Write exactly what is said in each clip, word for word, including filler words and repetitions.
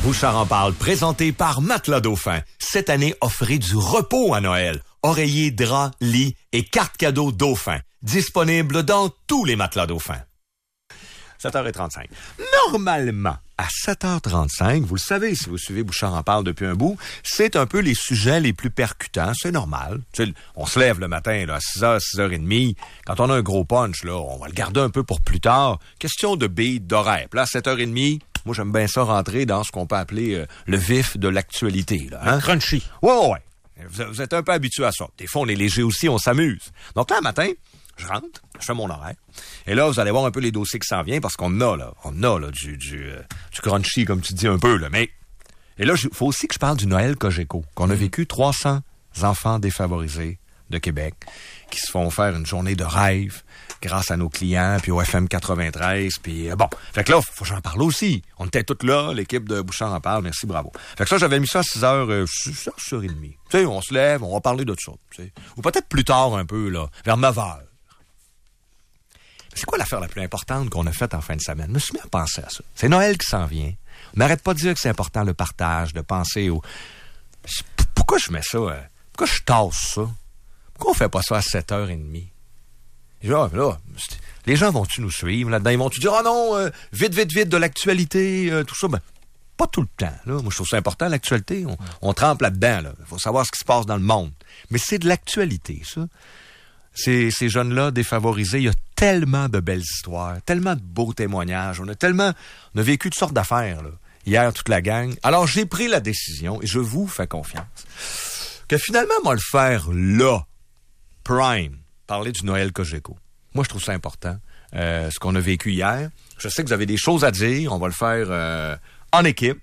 Bouchard en parle, présenté par Matelas Dauphin. Cette année, offrez du repos à Noël. Oreillers, draps, lits et cartes cadeaux Dauphin. Disponible dans tous les Matelas Dauphin. sept heures trente-cinq. Normalement, à sept heures trente-cinq, vous le savez, si vous suivez Bouchard en parle depuis un bout, c'est un peu les sujets les plus percutants, c'est normal. Tu sais, on se lève le matin là, à six heures, six heures trente. Quand on a un gros punch, là, on va le garder un peu pour plus tard. Question de beat, d'horaire. Puis là, à sept heures trente, moi, j'aime bien ça rentrer dans ce qu'on peut appeler euh, le vif de l'actualité. Là, hein? Crunchy. Ouais, ouais, ouais. Vous, vous êtes un peu habitué à ça. Des fois, on est léger aussi, on s'amuse. Donc là, le matin, je rentre, je fais mon horaire. Et là, vous allez voir un peu les dossiers qui s'en viennent parce qu'on a, là, on a, là, du, du, euh, du crunchy, comme tu dis un peu, là. Mais, et là, il faut aussi que je parle du Noël Cogeco, qu'on a vécu trois cents enfants défavorisés de Québec qui se font faire une journée de rêve grâce à nos clients, puis au F M quatre-vingt-treize, puis euh, bon. Fait que là, faut que j'en parle aussi. On était tous là, l'équipe de Bouchard en parle, merci, bravo. Fait que ça, j'avais mis ça à six heures, euh, six heures, six heures trente. Tu sais, on se lève, on va parler de ça, tu sais. Ou peut-être plus tard un peu, là, vers neuf heures. C'est quoi l'affaire la plus importante qu'on a faite en fin de semaine? Je me suis mis à penser à ça. C'est Noël qui s'en vient. On n'arrête pas de dire que c'est important le partage, de penser au... Pourquoi je mets ça? Euh... Pourquoi je tasse ça? Pourquoi on fait pas ça à sept heures trente? Genre, là, les gens vont-tu nous suivre là-dedans? Ils vont-tu dire, ah oh non, euh, vite, vite, vite, de l'actualité, euh, tout ça? Ben, pas tout le temps, là. Moi, je trouve ça important, l'actualité. On, on trempe là-dedans, là. Il faut savoir ce qui se passe dans le monde. Mais c'est de l'actualité, ça. Ces, ces jeunes-là défavorisés, il y a tellement de belles histoires, tellement de beaux témoignages. On a tellement, on a vécu toutes sortes d'affaires, là. Hier, toute la gang. Alors, j'ai pris la décision, et je vous fais confiance, que finalement, on va le faire là, prime, parler du Noël Cogeco. Moi, je trouve ça important, euh, ce qu'on a vécu hier. Je sais que vous avez des choses à dire, on va le faire euh, en équipe.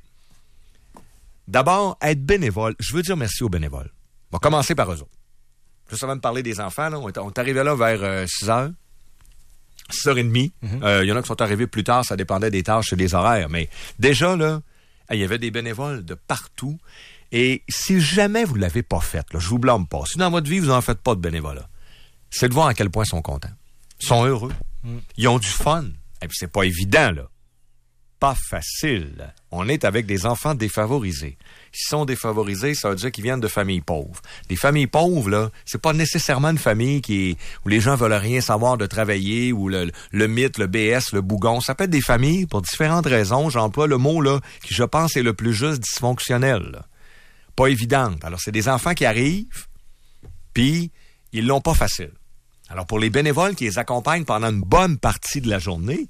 D'abord, être bénévole. Je veux dire merci aux bénévoles. On va commencer par eux autres. Juste avant de parler des enfants, là, on est, on est arrivé là vers euh, six heures, six heures trente. Il mm-hmm. euh, y en a qui sont arrivés plus tard, ça dépendait des tâches et des horaires. Mais déjà, là, il y avait des bénévoles de partout. Et si jamais vous ne l'avez pas fait, là, je vous blâme pas. Si dans votre vie, vous n'en faites pas de bénévolat, c'est de voir à quel point ils sont contents. Ils sont heureux. Mm. Ils ont du fun. Et puis, c'est pas évident, là. Pas facile. On est avec des enfants défavorisés. S'ils sont défavorisés, ça veut dire qu'ils viennent de familles pauvres. Des familles pauvres, là, c'est pas nécessairement une famille qui est, où les gens veulent rien savoir de travailler, ou le, le mythe, le B S, le bougon. Ça peut être des familles, pour différentes raisons, j'emploie le mot, là, qui, je pense, est le plus juste dysfonctionnel, là. Pas évidente. Alors, c'est des enfants qui arrivent, puis ils l'ont pas facile. Alors, pour les bénévoles qui les accompagnent pendant une bonne partie de la journée,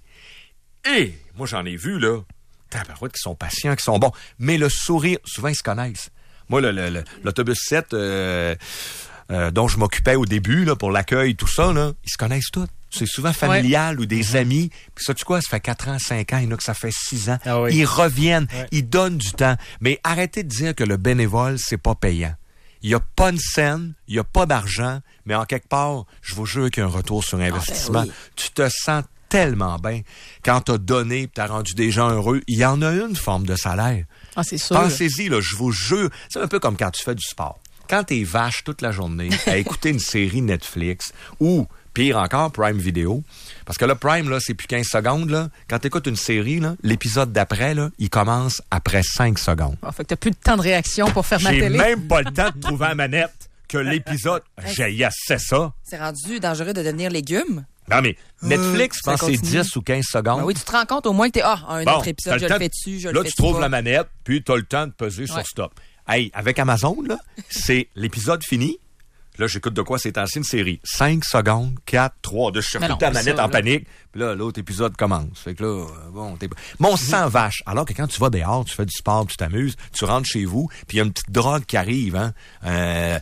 et moi, j'en ai vu, là, tabarouette, qui sont patients, qui sont bons, mais le sourire, souvent, ils se connaissent. Moi, le, le, le, l'autobus sept euh, euh, dont je m'occupais au début, là, pour l'accueil, tout ça, là, ils se connaissent tous. C'est souvent familial ouais. ou des amis. Puis ça, tu sais quoi, ça fait quatre ans, cinq ans, il y en a que ça fait six ans. Ah oui. Ils reviennent, ouais. ils donnent du temps. Mais arrêtez de dire que le bénévole, c'est pas payant. Il n'y a pas une scène, il n'y a pas d'argent, mais en quelque part, je vous jure qu'il y a un retour sur investissement. Ah ben oui. Tu te sens tellement bien. Quand tu as donné et tu as rendu des gens heureux, il y en a une forme de salaire. Ah, c'est sûr. Pensez-y, là, je vous jure. C'est un peu comme quand tu fais du sport. Quand tu es vache toute la journée à écouter une série Netflix ou... Pire encore, Prime Video. Parce que là, Prime, là, c'est plus quinze secondes, là. Quand t'écoutes une série, là, l'épisode d'après, là, il commence après cinq secondes. Oh, fait que t'as plus de temps de réaction pour faire ma télé. J'ai même pas le temps de trouver la manette que l'épisode... J'haïssais ça. C'est rendu dangereux de devenir légume. Non, mais Netflix, je euh, pense que c'est dix ou quinze secondes. Ben oui, tu te rends compte au moins que t'es... Ah, un bon, autre épisode, je le fais dessus, je le fais Là, tu trouves la manette, puis t'as le temps de peser ouais. sur stop. Hey, avec Amazon, là, c'est l'épisode fini. Là, j'écoute de quoi c'est ainsi une série. cinq secondes, quatre, trois, de je cherche toute la manette ça, en là. Panique. Puis là, l'autre épisode commence. Fait que là, bon, t'es... Mon sang vache. Alors que quand tu vas dehors, tu fais du sport, tu t'amuses, tu rentres chez vous, puis il y a une petite drogue qui arrive, hein. Euh...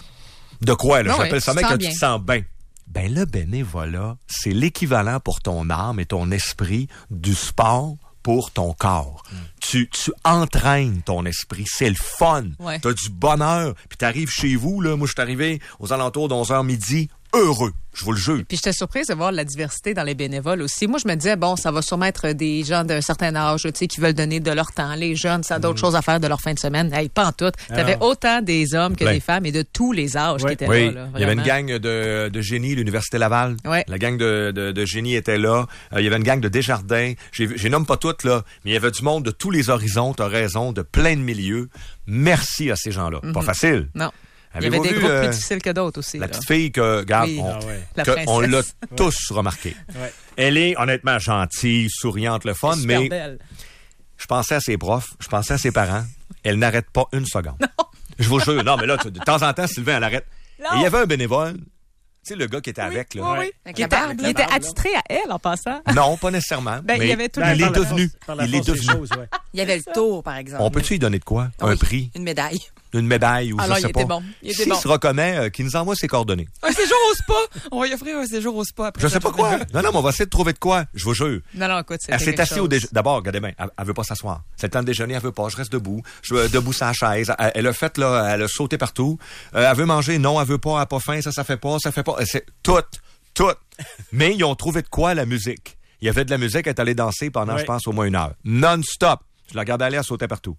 De quoi, là? Non, J'appelle ouais, ça, mec, que tu te sens bien. Ben, le bénévolat, c'est l'équivalent pour ton âme et ton esprit du sport pour ton corps. Mm. Tu, tu entraînes ton esprit. C'est le fun. Ouais. T'as du bonheur. Puis t'arrives chez vous, là. Moi, je suis arrivé aux alentours d'onze heures midi. heureux. Je vous le jure. Puis j'étais surprise de voir la diversité dans les bénévoles aussi. Moi, je me disais, bon, ça va sûrement être des gens d'un certain âge, tu sais, qui veulent donner de leur temps. Les jeunes, ça a d'autres mmh. choses à faire de leur fin de semaine. Hey, pas en tout. T'avais ah. autant des hommes que Plein. des femmes et de tous les âges oui. qui étaient oui. là. là il y avait une gang de, de génie, l'Université Laval. Oui. La gang de, de, de génie était là. Euh, il y avait une gang de Desjardins. J'ai, j'ai nomme pas toutes, là, mais il y avait du monde de tous les horizons, t'as raison, de plein de milieux. Merci à ces gens-là. Mmh. Pas facile. Non. Il y Avez-vous avait des vu, groupes euh, plus difficiles que d'autres aussi. La là. petite fille que, regarde, oui. on, ah ouais. que on l'a tous ouais. remarqué. Ouais. Elle est honnêtement gentille, souriante, le fun, super mais belle. Je pensais à ses profs, je pensais à ses parents. Elle n'arrête pas une seconde. Non. Je vous jure, non, mais là, de temps en temps, Sylvain, elle arrête. Non. Et il y avait un bénévole, tu sais, le gars qui était oui, avec, là. Oui, oui. Avec il la était, barbe, il la était barbe, attitré à elle en passant. Non, pas nécessairement. Ben, mais il y avait tout il le est devenu. Force, il est devenu. Choses, ouais. Il y avait le tour, par exemple. On peut-tu lui donner de quoi? Oui, un prix? Une médaille. Une médaille ou Alors, je sais il pas. était bon. Il était S'il bon. se reconnaît, euh, qu'il nous envoie ses coordonnées. Un séjour au spa. On va y offrir un séjour au spa après. Je sais pas quoi. Non, non, mais on va essayer de trouver de quoi. Je vous jure. Non, non, écoute, c'est Elle s'est assise au déjeuner. D'abord, regardez bien, elle, elle veut pas s'asseoir. C'est le temps de déjeuner, elle veut pas. Je reste debout. Je veux debout sur la chaise. Elle, elle a fait, là, elle a sauté partout. Euh, elle veut manger. Non, elle veut pas. Elle a pas faim. Ça, ça fait pas. Ça fait pas. C'est tout, tout. Mais ils ont trouvé de quoi, la musique. Il y avait de la musique. Elle est allée danser pendant, ouais. je pense, au moins une heure. Non-stop. Je la regardais aller, elle sautait partout.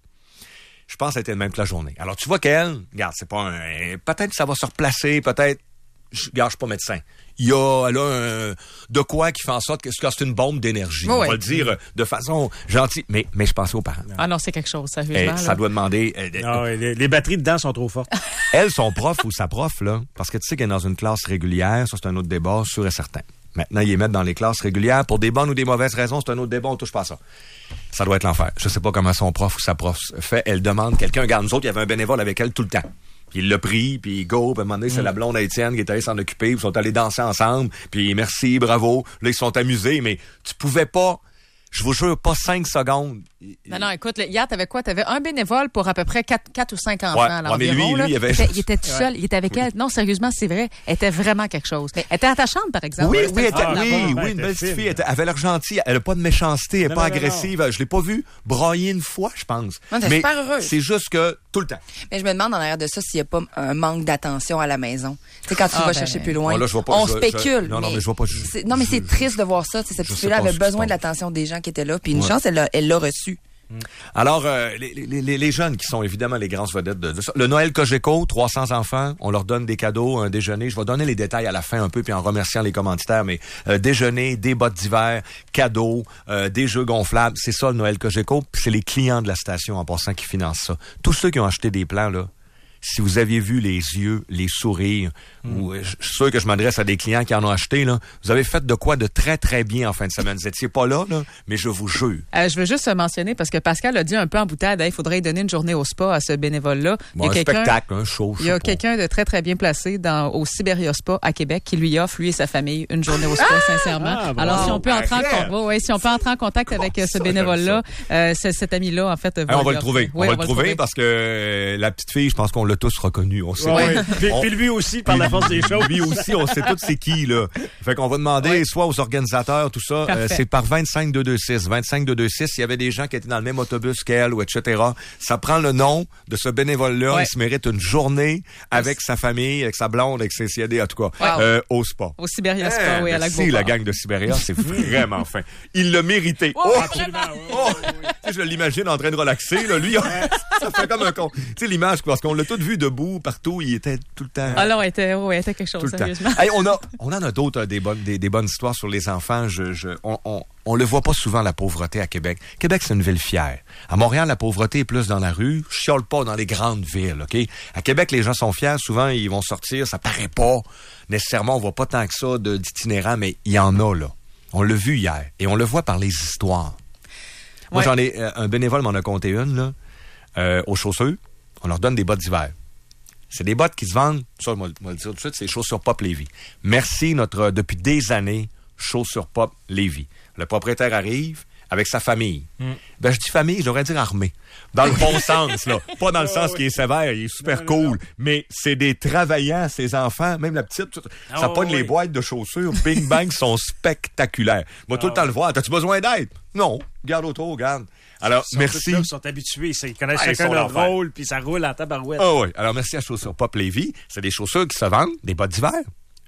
Je pense qu'elle était le même que la journée. Alors, tu vois qu'elle, regarde, c'est pas un... Peut-être que ça va se replacer, peut-être... Je, regarde, je suis pas médecin. Il y a, elle a un, de quoi qui fait en sorte que c'est une bombe d'énergie. Oui, on oui. va le dire de façon gentille. Mais, mais je pensais aux parents. Ah non, c'est quelque chose, Eh, sérieusement. ça là. doit demander... euh, Ah ouais, les, les batteries dedans sont trop fortes. Elle, son prof ou sa prof, là, parce que tu sais qu'elle est dans une classe régulière, ça c'est un autre débat, sûr et certain. Maintenant, ils les mettent dans les classes régulières. Pour des bonnes ou des mauvaises raisons, c'est un autre débat, on touche pas à ça. Ça doit être l'enfer. Je sais pas comment son prof ou sa prof fait. Elle demande quelqu'un. Regarde, nous autres, il y avait un bénévole avec elle tout le temps. Puis il l'a pris, puis go, puis à un moment donné, c'est mm. la blonde à Étienne qui est allée s'en occuper, ils sont allés danser ensemble, puis merci, bravo. Là, ils sont amusés, mais tu pouvais pas... Je vous jure, pas cinq secondes. Non, non, écoute, là, hier, t'avais quoi? T'avais un bénévole pour à peu près quatre, quatre ou cinq enfants. Ouais, alors, ouais, mais lui, là. lui, il avait... Il était, il était tout seul, il était avec elle. Non, sérieusement, c'est vrai. Elle était vraiment quelque chose. Elle était attachante, par exemple. Oui, Ouais, oui, elle était, fun, oui, là-bas. oui, Ouais, une elle belle était petite fine. fille. Elle, était- elle avait l'air gentille. Elle a pas de méchanceté. Elle est Non, pas non, non, agressive. Je l'ai pas vue brailler une fois, je pense. Non, t'es mais super heureuse. c'est juste que tout le temps. Mais je me demande en arrière de ça s'il n'y a pas un manque d'attention à la maison. Tu sais, quand tu Ah, vas ben, chercher plus loin, bon, là, je vois pas- on je- spécule. je- non, non, mais je vois pas- je- c'est- Non, mais je- c'est triste de voir ça. Tu sais, cette je petite sais fille-là pas avait ce qui se besoin de passe. l'attention des gens qui étaient là. Puis une Ouais. chance, elle l'a, elle l'a reçue. Alors, euh, les, les, les, les jeunes qui sont évidemment les grandes vedettes de, de ça. Le Noël Cogeco, trois cents enfants, on leur donne des cadeaux, un déjeuner. Je vais donner les détails à la fin un peu, puis en remerciant les commanditaires, mais euh, déjeuner, des bottes d'hiver, cadeaux, euh, des jeux gonflables, c'est ça le Noël Cogeco, puis c'est les clients de la station en passant qui financent ça. Tous ceux qui ont acheté des plans, là, si vous aviez vu les yeux, les sourires, mm. ou euh, je suis sûr que je m'adresse à des clients qui en ont acheté, là, vous avez fait de quoi de très, très bien en fin de semaine. Vous étiez pas là, là, mais je vous jure. Euh, je veux juste mentionner, parce que Pascal a dit un peu en boutade, il faudrait donner une journée au spa à ce bénévole-là. Bon, un spectacle, un show. Il y a quelqu'un de très, très bien placé dans, au Siberia Spa à Québec qui lui offre, lui et sa famille, une journée au spa, ah! sincèrement. Ah, bon. Alors, si on peut entrer en, con- ouais, si on peut entrer en contact avec euh, ce ça, bénévole-là, euh, cet ami-là, en fait... Hey, on va le trouver. Oui, on va le trouver parce que euh, la petite fille, je pense qu'on l'a tous reconnue. On sait ouais. puis, on... puis lui aussi, par la force des choses. Lui aussi, on sait tous c'est qui, là. Fait qu'on va demander ouais. soit aux organisateurs, tout ça, euh, c'est par vingt-cinq deux deux six. vingt-cinq deux deux six, il y avait des gens qui étaient dans le même autobus qu'elle, ou et cetera. Ça prend le nom de ce bénévole-là. Ouais. Il se mérite une journée avec oui. sa famille, avec sa blonde, avec ses C D, en tout cas, wow. euh, au spa. Au Siberia Spa, eh, oui, à la Si, la gang de Siberia, c'est vraiment fin. Il l'a mérité. Oh, oh, absolument. oh, oh. Je l'imagine en train de relaxer, là. Lui, ça fait comme un con. Tu sais, l'image, parce qu'on l'a tout vu debout, partout, il était tout le temps. Ah non, il était, ouais, il était quelque chose, sérieusement. Hey, on, a, on en a d'autres, des bonnes, des, des bonnes histoires sur les enfants. Je, je, on, on, on le voit pas souvent, la pauvreté à Québec. Québec, c'est une ville fière. À Montréal, la pauvreté est plus dans la rue. Je chiale pas dans les grandes villes, OK? À Québec, les gens sont fiers. Souvent, ils vont sortir. Ça paraît pas. Nécessairement, on voit pas tant que ça de, d'itinérants, mais il y en a, là. On l'a vu hier. Et on le voit par les histoires. Moi, ouais. j'en ai, euh, un bénévole m'en a compté une, là, euh, aux chaussures. On leur donne des bottes d'hiver. C'est des bottes qui se vendent, ça, moi, moi le dire tout de suite, c'est Chaussures Pop Lévis. Merci, notre, depuis des années, Chaussures Pop Lévis. Le propriétaire arrive avec sa famille. Mm. Ben, je dis famille, j'aurais dire armée. Dans le bon sens, là. Pas dans le sens oh, qui oui. est sévère, il est super non, cool. Non, non. Mais c'est des travaillants, ces enfants, même la petite, ça oh, pogne oui. les boîtes de chaussures, bing bang, sont spectaculaires. Moi, oh, tout le temps oui. le voir. T'as-tu besoin d'aide? Non. Garde autour, garde. Alors, ils merci. Là, ils sont habitués, ils connaissent ah, chacun leur rôle, puis ça roule en tabarouette. Ah oh, oui. Alors, merci à Chaussures Pop Lévis. C'est des chaussures qui se vendent, des bottes d'hiver,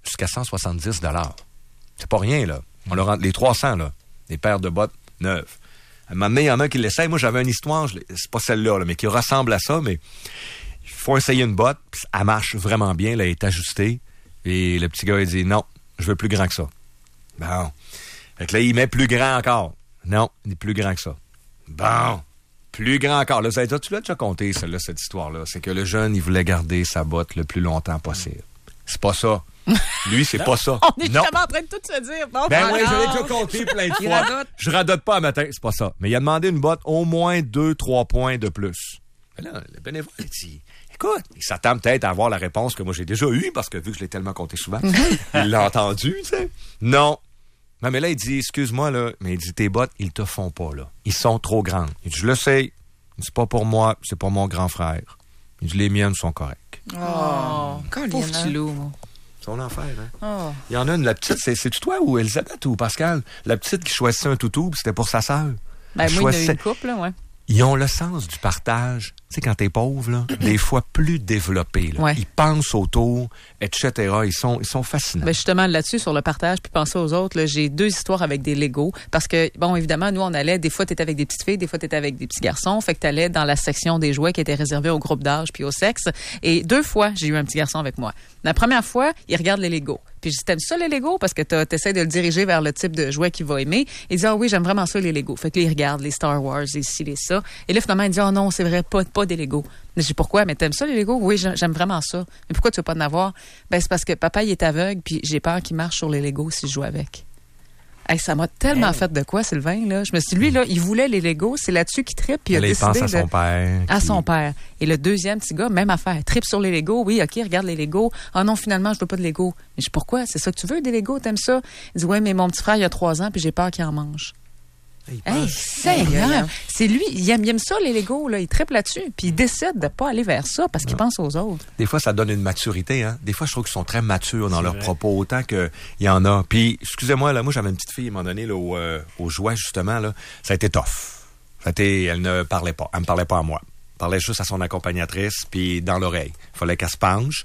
jusqu'à cent soixante-dix dollars. C'est pas rien, là. On leur rend les trois cents, là. Des paires de bottes neuves. À un moment donné, il y en a un qui l'essaye. Moi, j'avais une histoire, je c'est pas celle-là, là, mais qui ressemble à ça, mais il faut essayer une botte, puis elle marche vraiment bien, là, elle est ajustée. Et le petit gars, il dit, non, je veux plus grand que ça. Bon. Fait que là, il met plus grand encore. Non, il est plus grand que ça. Bon. Plus grand encore. Là, vous avez dit, tu l'as déjà compté, celle-là, cette histoire-là. C'est que le jeune, il voulait garder sa botte le plus longtemps possible. C'est pas ça. Lui, c'est pas ça. On est non. justement en train de tout se dire. Bon, Ben oui, alors. je l'ai déjà compté plein de Il fois. radote. Je radote pas à matin, c'est pas ça. Mais il a demandé une botte au moins deux, trois points de plus. Mais là, le bénévole, il dit, écoute, il s'attend peut-être à avoir la réponse que moi j'ai déjà eue, parce que vu que je l'ai tellement compté souvent, il l'a entendu, tu sais. Non. Non, mais là, il dit, excuse-moi, là, mais il dit, tes bottes, ils te font pas, là. Ils sont trop grandes. Il dit, je le sais. C'est pas pour moi, c'est pour mon grand frère. Il dit, les miennes sont correctes. Oh, Colin, Pauvre hein? petit loup. C'est son enfer, hein. Oh. Il y en a une, la petite, c'est, c'est-tu toi ou Elisabeth ou Pascal? La petite qui choisissait un toutou, puis c'était pour sa sœur. Ben, Elle moi, il y a eu choisissait- une couple, là, ouais. Ils ont le sens du partage. Tu sais, quand t'es pauvre, là, des fois plus développé. Là. Ouais. Ils pensent autour, et cetera. Ils sont, ils sont fascinants. Ben justement, là-dessus, sur le partage, puis penser aux autres, là, j'ai deux histoires avec des Legos. Parce que, bon, évidemment, nous, on allait, des fois, t'étais avec des petites filles, des fois, t'étais avec des petits garçons. Fait que t'allais dans la section des jouets qui était réservée au groupe d'âge puis au sexe. Et deux fois, j'ai eu un petit garçon avec moi. La première fois, il regarde les Legos. Puis je dis, t'aimes ça les Legos? Parce que t'as- t'essaies de le diriger vers le type de jouet qu'il va aimer. Il dit, ah oui, j'aime vraiment ça les Legos. Fait que là, il regarde les Star Wars, les ci, les ça. Et là, finalement, il dit, oh non, c'est vrai, pas, pas des Legos. Je dis, pourquoi? Mais t'aimes ça les Legos? Oui, j'aime j'aime vraiment ça. Mais pourquoi tu veux pas en avoir? Ben, c'est parce que papa, il est aveugle, puis j'ai peur qu'il marche sur les Legos si je joue avec. Hey, ça m'a tellement Hey. fait de quoi, Sylvain, là. Je me suis dit, lui, là, il voulait les Legos, c'est là-dessus qu'il trippe, puis il a Là, il décidé pense à de- son père. à qui- son père. Et le deuxième petit gars, même affaire. Tripe sur les Legos. Oui, OK, regarde les Legos. Ah non, finalement, je veux pas de Legos. Mais je dis, pourquoi? C'est ça que tu veux, des Legos? T'aimes ça? Il dit, ouais, mais mon petit frère, il a trois ans, puis j'ai peur qu'il en mange. Il Hey, pense- Seigneur! C'est lui, il aime, il aime ça, les Legos, là. Il tripe là-dessus, puis il décide de pas aller vers ça parce qu'il pense aux autres. Des fois, ça donne une maturité. Hein? Des fois, je trouve qu'ils sont très matures dans C'est leurs vrai. propos, autant qu'il y en a. Puis, excusez-moi, là, moi, j'avais une petite fille, à un moment donné, là, au, euh, au jouet, justement, là. Ça a été tough. Ça a été, elle ne parlait pas. Elle me parlait pas à moi. Elle parlait juste à son accompagnatrice, puis dans l'oreille. Il fallait qu'elle se penche.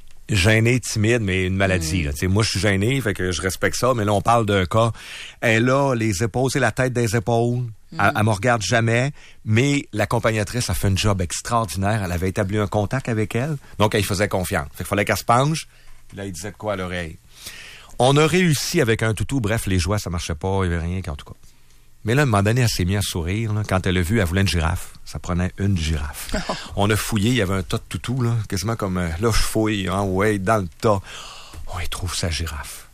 Gênée, timide, mais une maladie. Là. Tu sais, moi, je suis gêné, fait que je respecte ça, mais là, on parle d'un cas. Elle a les épaules, c'est la tête des épaules. Elle, elle me regarde jamais, mais l'accompagnatrice a fait un job extraordinaire. Elle avait établi un contact avec elle, donc elle y faisait confiance. Fait qu'il fallait qu'elle se penche, puis là, il disait de quoi à l'oreille. On a réussi avec un toutou, bref, les jouets, ça marchait pas, il y avait rien, en tout cas. Mais là, à un moment donné, elle s'est mise à sourire. Là. Quand elle a vu, elle voulait une girafe. Ça prenait une girafe. On a fouillé, il y avait un tas de toutous, là, quasiment comme, euh, là, je fouille, hein, ouais, dans le tas. On y trouve sa girafe.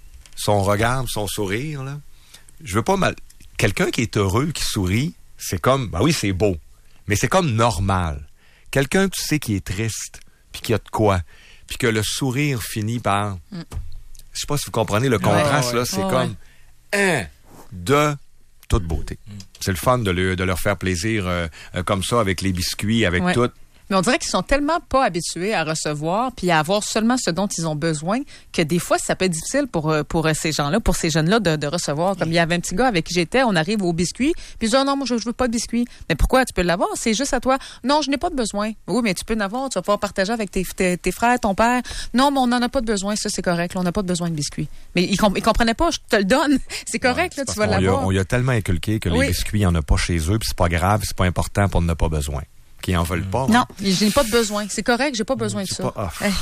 Son regard, son sourire, là. Je veux pas mal... Quelqu'un qui est heureux, qui sourit, c'est comme, ben oui, c'est beau, mais c'est comme normal. Quelqu'un, tu sais, qui est triste, puis qui a de quoi, puis que le sourire finit par... Mm. Je sais pas si vous comprenez le contraste, ouais. là, c'est Ouais, comme... Un, de toute beauté. C'est le fun de, le- de leur faire plaisir euh, euh, comme ça, avec les biscuits, avec Ouais. tout. Mais on dirait qu'ils sont tellement pas habitués à recevoir puis à avoir seulement ce dont ils ont besoin que des fois, ça peut être difficile pour, euh, pour euh, ces gens-là, pour ces jeunes-là de, de recevoir. Comme il y avait un petit gars avec qui j'étais, on arrive au biscuit, puis il dit, oh non, moi, je, je veux pas de biscuit. Mais pourquoi? Tu peux l'avoir, c'est juste à toi. Non, je n'ai pas de besoin. Oui, mais tu peux en avoir, tu vas pouvoir partager avec tes, tes, tes frères, ton père. Non, mais on n'en a pas de besoin, ça, c'est correct. Là, on n'a pas de besoin de biscuits. Mais ils, comp- ils comprenaient pas, je te le donne. C'est correct, là, Parce tu vas qu'on y a- l'avoir. On y a tellement inculqué que Oui. les biscuits, il n'y en a pas chez eux, puis c'est pas grave, c'est pas important pour ne pas besoin. Qu'ils en veulent pas. Non, je n'ai pas de besoin. C'est correct, j'ai pas besoin de C'est ça. pas- ah. Hey.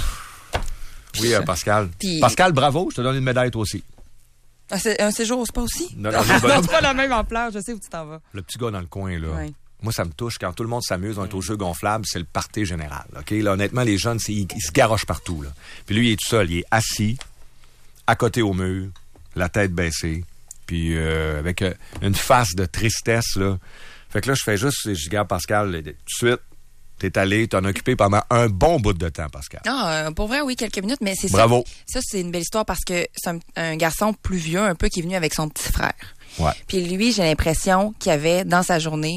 Oui, euh, Pascal. Puis- Pascal, bravo, je te donne une médaille, toi aussi. Ah, c'est un séjour, c'est pas aussi? Non, non, non, Non, c'est pas la même ampleur, je sais où tu t'en vas. Le petit gars dans le coin, là. Ouais. Moi, ça me touche. Quand tout le monde s'amuse, on est au jeu gonflable, c'est le party général. OK? Là, honnêtement, les jeunes, c'est- ils, ils se garochent partout. Là. Puis lui, il est tout seul. Il est assis, à côté au mur, la tête baissée, puis euh, avec euh, une face de tristesse. Là. Fait que là, je fais juste, je regarde Pascal, tout de suite, t'es allé, t'en as occupé pendant un bon bout de temps, Pascal. Ah, euh, pour vrai, oui, quelques minutes, mais c'est ça. Bravo. Ça, c'est une belle histoire parce que c'est un, un garçon plus vieux, un peu, qui est venu avec son petit frère. Ouais. Puis lui, j'ai l'impression qu'il avait, dans sa journée,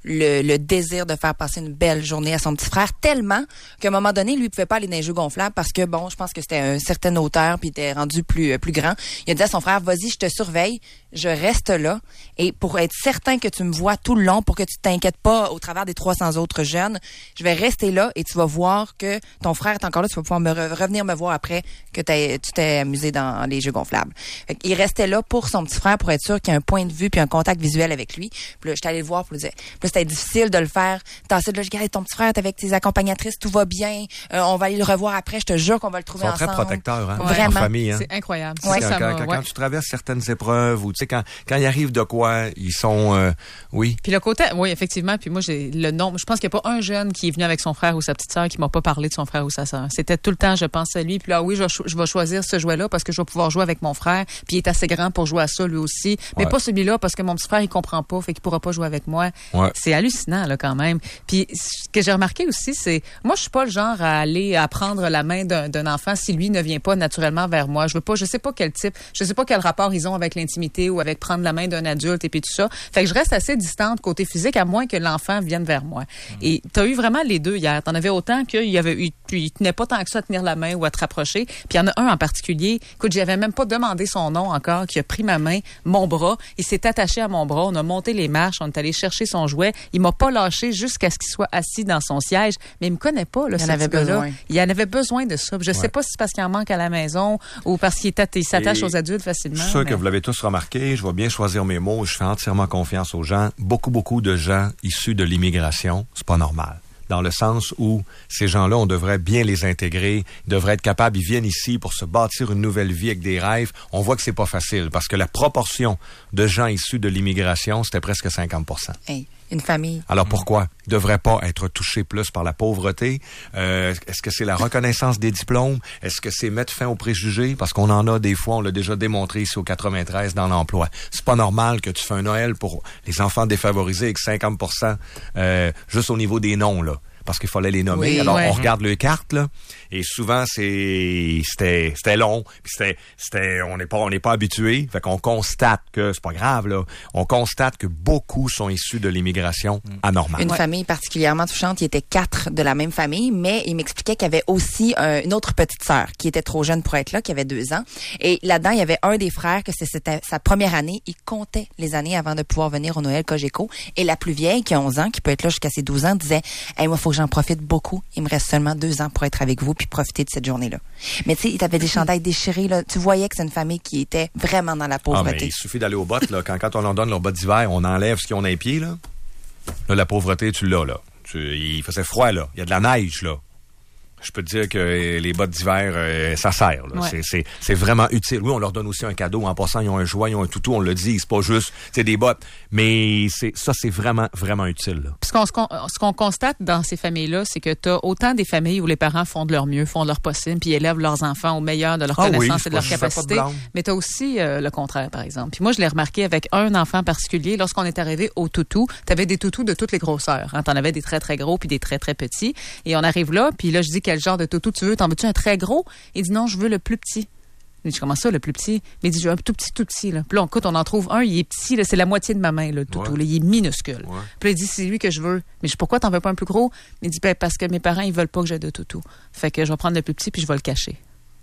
le, le désir de faire passer une belle journée à son petit frère, tellement qu'à un moment donné, lui, il pouvait pas aller dans les jeux gonflables parce que, bon, je pense que c'était une certaine hauteur puis il était rendu plus, plus grand. Il a dit à son frère, vas-y, je te surveille, je reste là et pour être certain que tu me vois tout le long, pour que tu t'inquiètes pas au travers des trois cents autres jeunes, je vais rester là et tu vas voir que ton frère est encore là, tu vas pouvoir me re- revenir me voir après que t'es, tu t'es amusé dans les jeux gonflables. Fait il restait là pour son petit frère pour être sûr qu'il y a un point de vue puis un contact visuel avec lui. Puis là, j'étais allée le voir pour lui dire. Puis là, c'était difficile de le faire. Tasser de là, je dis, ton petit frère, t'es avec tes accompagnatrices, tout va bien. Euh, on va aller le revoir après. Je te jure qu'on va le trouver ensemble. Ils sont ensemble. très protecteurs, hein, ouais. Vraiment. En famille. Hein. C'est incroyable. Ouais. Ça, Quand, ça quand, quand, ouais. quand tu traverses certaines épreuves ou tu sais quand quand il arrive de quoi, ils sont euh, oui. Puis le côté, oui, effectivement. Puis moi, j'ai le nombre. Je pense qu'il n'y a pas un jeune qui est venu avec son frère ou sa petite sœur qui m'a pas parlé de son frère ou sa sœur. C'était tout le temps, je pense à lui. Puis là, oui, je, je vais choisir ce jouet-là parce que je vais pouvoir jouer avec mon frère. Puis il est assez grand pour jouer à ça lui aussi. Mais ouais. pas celui-là parce que mon petit frère il comprend pas, fait qu'il pourra pas jouer avec moi. Ouais. C'est hallucinant là quand même. Puis ce que j'ai remarqué aussi, c'est moi, je suis pas le genre à aller à prendre la main d'un, d'un enfant si lui ne vient pas naturellement vers moi. Je veux pas, je sais pas quel type, je sais pas quel rapport ils ont avec l'intimité ou avec prendre la main d'un adulte et puis tout ça. Fait que je reste assez distante côté physique à moins que l'enfant vienne vers moi. Mmh. Et t'as eu vraiment les deux hier. T'en avais autant qu'il y avait eu, il tenait pas tant que ça à tenir la main ou à te rapprocher. Puis il y en a un en particulier, écoute, j'avais même pas demandé son nom encore, qui a pris ma main, mon bras, il s'est attaché à mon bras, on a monté les marches, on est allé chercher son jouet, il m'a pas lâché jusqu'à ce qu'il soit assis dans son siège, mais il me connaît pas là, il ce en avait besoin. Il en avait besoin de ça. Je ouais. sais pas si c'est parce qu'il en manque à la maison ou parce qu'il est, il s'attache Et aux adultes facilement. Je suis sûr mais... que vous l'avez tous remarqué, je vais bien choisir mes mots, je fais entièrement confiance aux gens. Beaucoup, beaucoup de gens issus de l'immigration, c'est pas normal. Dans le sens où ces gens-là, on devrait bien les intégrer, ils devraient être capables, ils viennent ici pour se bâtir une nouvelle vie avec des rêves. On voit que c'est pas facile parce que la proportion de gens issus de l'immigration, c'était presque cinquante pour cent. Hey, une famille. Alors pourquoi? Ils ne devraient pas être touchés plus par la pauvreté. Euh, est-ce que c'est la reconnaissance des diplômes? Est-ce que c'est mettre fin aux préjugés? Parce qu'on en a des fois, on l'a déjà démontré ici au quatre-vingt-treize dans l'emploi. C'est pas normal que tu fais un Noël pour les enfants défavorisés avec cinquante pour cent euh, juste au niveau des noms, là. Parce qu'il fallait les nommer. Oui, Alors, ouais. on regarde les cartes, là, et souvent, c'est, c'était, c'était long, puis c'était, c'était, on n'est pas, on n'est pas habitué. Fait qu'on constate que, c'est pas grave, là, on constate que beaucoup sont issus de l'immigration anormale. Une ouais. famille particulièrement touchante, il était quatre de la même famille, mais il m'expliquait qu'il y avait aussi euh, une autre petite sœur qui était trop jeune pour être là, qui avait deux ans. Et là-dedans, il y avait un des frères que c'était sa première année. Il comptait les années avant de pouvoir venir au Noël Cogeco. Et la plus vieille, qui a onze ans, qui peut être là jusqu'à ses douze ans, disait « Hey, moi, faut que j'en profite beaucoup. Il me reste seulement deux ans pour être avec vous puis profiter de cette journée-là. » Mais tu sais, il t'avait des chandails déchirés, là. Tu voyais que c'est une famille qui était vraiment dans la pauvreté. Ah, mais il suffit d'aller aux bottes, là. Quand, quand on leur donne leurs bottes d'hiver, on enlève ce qu'ils ont dans les pieds, là. Là, la pauvreté, tu l'as, là. Tu, il faisait froid, là. Il y a de la neige, là. Je peux te dire que les bottes d'hiver, euh, ça sert. Là. Ouais. C'est, c'est, c'est vraiment utile. Oui, on leur donne aussi un cadeau. En passant, ils ont un jouet, ils ont un toutou, on le dit. C'est pas juste c'est des bottes. Mais c'est, ça, c'est vraiment, vraiment utile. Là. Puis ce qu'on, ce, qu'on, ce qu'on constate dans ces familles-là, c'est que tu as autant des familles où les parents font de leur mieux, font de leur possible, puis élèvent leurs enfants au meilleur de leur ah connaissance oui, et de leur pas, capacité. Mais tu as aussi euh, le contraire, par exemple. Puis moi, je l'ai remarqué avec un enfant particulier. Lorsqu'on est arrivé au toutou, tu avais des toutous de toutes les grosseurs. Hein? Tu en avais des très, très gros puis des très, très petits. Et on arrive là, puis là, je dis quel genre de toutou tu veux? T'en veux-tu un très gros? Il dit non, je veux le plus petit. Il dit, comment ça, le plus petit? Mais il dit, je veux un tout petit, tout petit, là. Puis là, écoute, on en trouve un, il est petit, là, c'est la moitié de ma main, là, le toutou, ouais. là, il est minuscule. Ouais. Puis là, il dit, c'est lui que je veux. Mais je dis, pourquoi t'en veux pas un plus gros? Il dit, ben, parce que mes parents, ils veulent pas que j'ai de toutou. Fait que je vais prendre le plus petit puis je vais le cacher.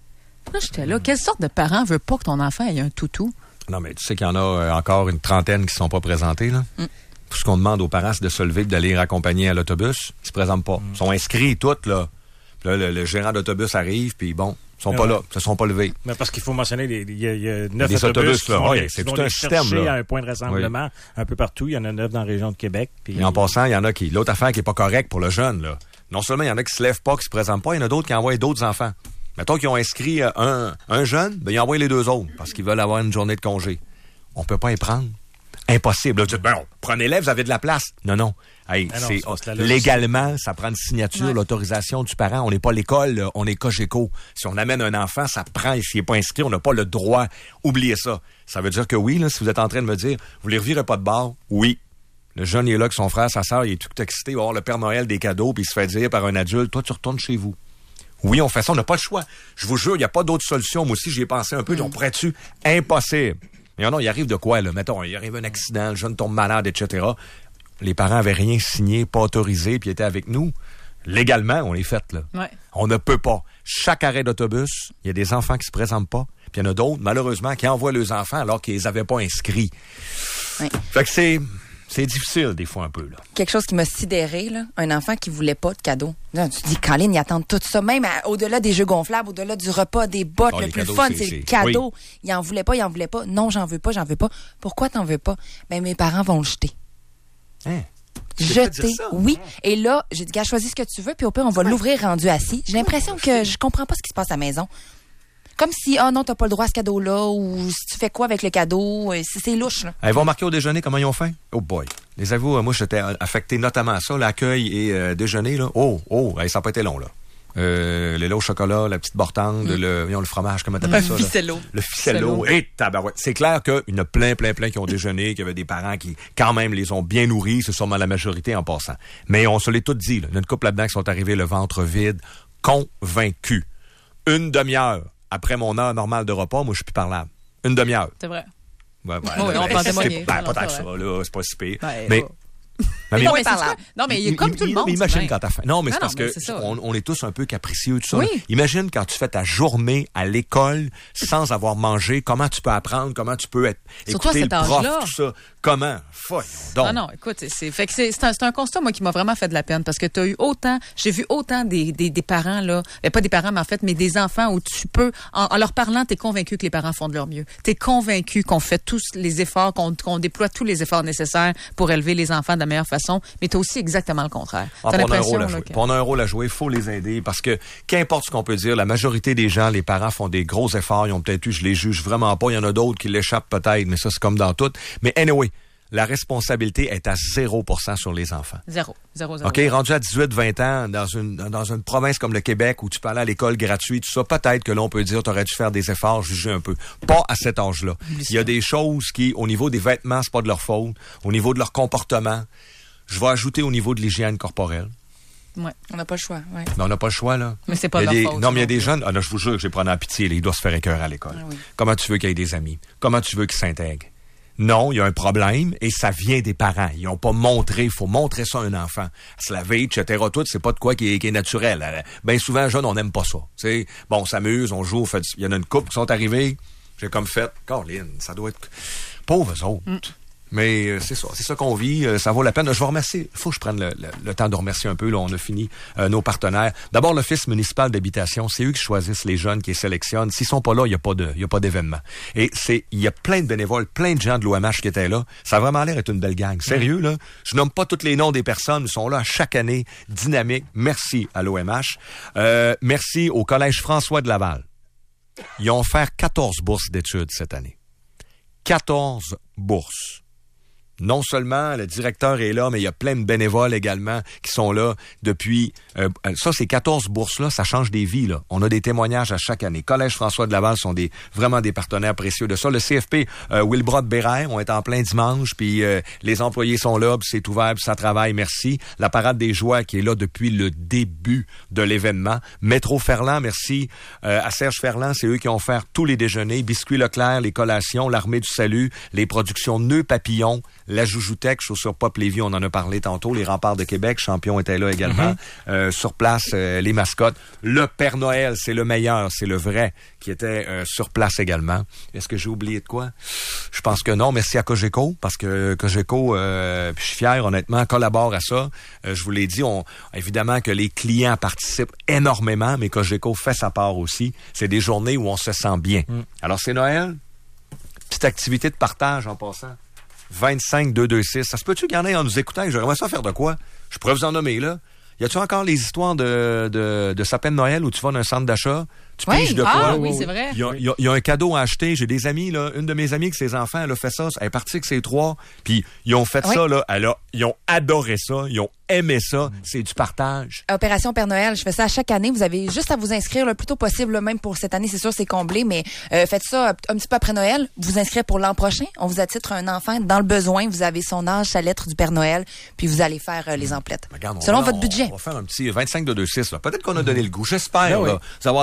Là, j'étais là. Quelle sorte de parent veut pas que ton enfant ait un toutou? Non, mais tu sais qu'il y en a euh, encore une trentaine qui ne sont pas présentés, là. Mm. Tout ce qu'on demande aux parents, c'est de se lever et d'aller accompagner à l'autobus. Ils se présentent pas. Ils mm. sont inscrits, toutes, là. Là, le, le gérant d'autobus arrive, puis bon, ils sont mais pas ouais. là, ils se sont pas levés. Mais parce qu'il faut mentionner, il y a, il y a neuf des autobus, autobus, là. Oui, c'est tout un système, là. À un point de rassemblement, oui. un peu partout. Il y en a neuf dans la région de Québec. Puis... Et en passant, il y en a qui, l'autre affaire qui est pas correcte pour le jeune, là. Non seulement il y en a qui se lèvent pas, qui se présentent pas, il y en a d'autres qui envoient d'autres enfants. Mettons qu'ils ont inscrit un, un jeune, ben, ils envoient les deux autres, parce qu'ils veulent avoir une journée de congé. On peut pas y prendre. Impossible. Là, tu dis, ben, prenez-les, vous avez de la place. Non, non. Hey, ah non c'est, oh, légalement, ça prend une signature, ouais. l'autorisation du parent. On n'est pas l'école, là, on est Cogeco. Si on amène un enfant, ça prend, s'il n'est pas inscrit, on n'a pas le droit. Oubliez ça. Ça veut dire que oui, là, si vous êtes en train de me dire, vous ne les revirez pas de bord, oui. Le jeune, il est là avec son frère, sa sœur, il est tout excité, il va avoir le Père Noël des cadeaux, puis il se fait dire par un adulte, toi, tu retournes chez vous. Oui, on fait ça, on n'a pas le choix. Je vous jure, il n'y a pas d'autre solution. Moi aussi, j'y ai pensé un peu, mm. on pourrait-tu? Impossible. Mais non, il arrive de quoi, là? Mettons, il arrive un accident, le jeune tombe malade, et cetera. les parents avaient rien signé, pas autorisé, puis étaient avec nous. Légalement, on les fait, là. Ouais. On ne peut pas. Chaque arrêt d'autobus, il y a des enfants qui se présentent pas, puis il y en a d'autres, malheureusement, qui envoient leurs enfants alors qu'ils les avaient pas inscrits. Ouais. Fait que c'est, c'est difficile, des fois, un peu, là. Quelque chose qui m'a sidéré, là, un enfant qui voulait pas de cadeau. Là, tu te dis, Colin, ils attendent tout ça, même à, au-delà des jeux gonflables, au-delà du repas, des bottes, Oh, le les plus cadeaux, fun, c'est- c'est, c'est- le cadeau. oui. Ils en voulaient pas, ils en voulaient pas. Non, j'en veux pas, j'en veux pas. Pourquoi t'en veux pas? Ben, mes parents vont le jeter. Hein? Tu t'es fait dire Jeter, ça? oui. Et là, j'ai dit, gars, choisis ce que tu veux, puis au pire, on va l'ouvrir rendu assis. J'ai l'impression que je comprends pas ce qui se passe à la maison. Comme si, ah non, t'as pas le droit à ce cadeau-là, ou si tu fais quoi avec le cadeau, euh, c'est, c'est louche, là. Ils vont marquer au déjeuner comment ils ont faim? Oh boy. Les avoues, euh, moi, j'étais affecté notamment à ça, l'accueil et euh, déjeuner, là. Oh, oh, hey, ça n'a pas été long, là. Euh, le lait au chocolat, la petite bortande, mm. le, voyons, le fromage, comment t'appelles ça? Là? Ficello. Le ficello. Et tabarouette. C'est clair qu'il y en a plein, plein, plein qui ont déjeuné, qu'il y avait des parents qui, quand même, les ont bien nourris. C'est sûrement la majorité en passant. Mais on se l'est tout dit, là. Il y a une couple là-dedans qui sont arrivés le ventre vide, convaincus. Une demi-heure après mon heure normale de repas, moi, je suis plus parlable. Une demi-heure. C'est vrai. Ouais, ouais, Oui, on peut en témoigner. Ben, Non, pas tant que c'est ça, vrai. là. C'est pas si pire. Ben, mais, oh. mais, non, on mais est c'est parlable. ça. Non, mais il y a comme tout le monde. Imagine c'est quand t'as faim. Non, mais Non, c'est parce non, mais que c'est ça. on, on est tous un peu capricieux, tout ça. Oui. Imagine quand tu fais ta journée à l'école sans avoir mangé, comment tu peux apprendre, comment tu peux être, Surtout à écouter cet le prof, âge-là. tout ça. Comment? Voyons donc. Ah non, écoute, c'est fait que c'est c'est un, c'est un constat moi qui m'a vraiment fait de la peine parce que tu as eu autant, j'ai vu autant des, des des parents là, ben, pas des parents mais en fait mais des enfants où tu peux en, en leur parlant, tu es convaincu que les parents font de leur mieux. Tu es convaincu qu'on fait tous les efforts, qu'on qu'on déploie tous les efforts nécessaires pour élever les enfants de la meilleure façon, mais tu as aussi exactement le contraire. Ah, T'as puis on a un l'impression rôle à là, jouer. que- Puis on a un rôle à jouer, il faut les aider parce que qu'importe ce qu'on peut dire, la majorité des gens, les parents font des gros efforts, ils ont peut-être eu, je les juge vraiment pas, il y en a d'autres qui l'échappent peut-être, mais ça c'est comme dans tout. Mais anyway, la responsabilité est à zéro pour cent sur les enfants. Zéro, zéro, zéro. OK, rendu à dix-huit vingt ans, dans une dans une province comme le Québec où tu peux aller à l'école gratuite, tout ça, peut-être que là, on peut dire tu aurais dû faire des efforts, juger un peu. Pas à cet âge-là. Il y a des choses qui, au niveau des vêtements, c'est pas de leur faute. Au niveau de leur comportement, je vais ajouter au niveau de l'hygiène corporelle. Ouais. On n'a pas le choix, ouais. Mais on n'a pas le choix, là. Mais c'est pas Il y a de des- leur faute. Non, mais il y a non des plus. jeunes, ah, là, je vous jure que j'ai pris en pitié, là, ils doivent se faire écœurer à l'école. Ah oui. Comment tu veux qu'il y ait des amis? Comment tu veux qu'ils s'intègrent? Non, il y a un problème et ça vient des parents. Ils n'ont pas montré, il faut montrer ça à un enfant. Se laver, et cetera. Tout, c'est pas de quoi qui est, qui est naturel. Euh, Bien souvent, jeune, on n'aime pas ça. T'sais, bon, on s'amuse, on joue, on fait du- il y en a une couple qui sont arrivés. J'ai comme fait, Caroline, ça doit être pauvres autres. Mm. Mais euh, c'est ça, c'est ça qu'on vit, euh, ça vaut la peine. Je vous remercie. Il faut que je prenne le, le- le temps de remercier un peu. Là, on a fini euh, nos partenaires. D'abord, l'Office municipal d'habitation, c'est eux qui choisissent les jeunes, qui les sélectionnent. S'ils sont pas là, il y a pas de, il y a pas d'événement. Et c'est, il y a plein de bénévoles, plein de gens de l'O M H qui étaient là. Ça a vraiment l'air d'être une belle gang. Sérieux là. Je nomme pas tous les noms des personnes, ils sont là chaque année, dynamique. Merci à l'O M H. Euh, merci au Collège François de Laval. Ils ont offert quatorze bourses d'études cette année. quatorze bourses. Non seulement le directeur est là, mais il y a plein de bénévoles également qui sont là depuis... Euh, ça, ces quatorze bourses-là, ça change des vies. Là. On a des témoignages à chaque année. Collège François de Laval sont des vraiment des partenaires précieux de ça. Le C F P euh, Wilbrod Bérère, on est en plein dimanche, puis euh, les employés sont là, puis c'est ouvert, puis ça travaille, merci. La Parade des Joies qui est là depuis le début de l'événement. Métro Ferland, merci euh, à Serge Ferland, c'est eux qui ont offert tous les déjeuners, Biscuits Leclerc, les collations, l'Armée du Salut, les productions Nœuds Papillons, la Joujoutech, Chaussures Pop Lévis, on en a parlé tantôt, les Remparts de Québec, Champion était là également, mm-hmm. euh, sur place, euh, les mascottes. Le Père Noël, c'est le meilleur, c'est le vrai, qui était euh, sur place également. Est-ce que j'ai oublié de quoi? Je pense que non. Merci à Cogeco, parce que Cogeco, euh, puis je suis fier, honnêtement, collabore à ça. Euh, je vous l'ai dit, on, évidemment que les clients participent énormément, mais Cogeco fait sa part aussi. C'est des journées où on se sent bien. Mm. Alors, c'est Noël. Petite activité de partage en passant. vingt-cinq deux deux six. Ça se peut-tu qu'il y en ait en nous écoutant? J'aimerais ça faire de quoi? Je pourrais vous en nommer, là. Y a-tu encore les histoires de, de, de sapin de Noël où tu vas dans un centre d'achat? Tu Oui. piges de Ah quoi? oui, c'est vrai. Il y a, il y a- il y a un cadeau à acheter. J'ai des amis, là. Une de mes amies, que ses enfants, elle a fait ça. Elle est partie avec ses trois. Puis, ils ont fait Oui. ça, là. Elle a, ils ont adoré ça. Ils ont aimé ça. C'est du partage. Opération Père Noël, je fais ça à chaque année. Vous avez juste à vous inscrire le plus tôt possible, là, même pour cette année, c'est sûr, c'est comblé, mais euh, faites ça un petit peu après Noël. Vous inscrivez pour l'an prochain. On vous attitre un enfant dans le besoin. Vous avez son âge, sa lettre du Père Noël, puis vous allez faire euh, les emplettes. Regarde, on Selon va- votre budget. On va faire un petit vingt-cinq deux deux six, là. Peut-être qu'on a donné le goût. J'espère, Ben oui. là, vous avoir donné le goût.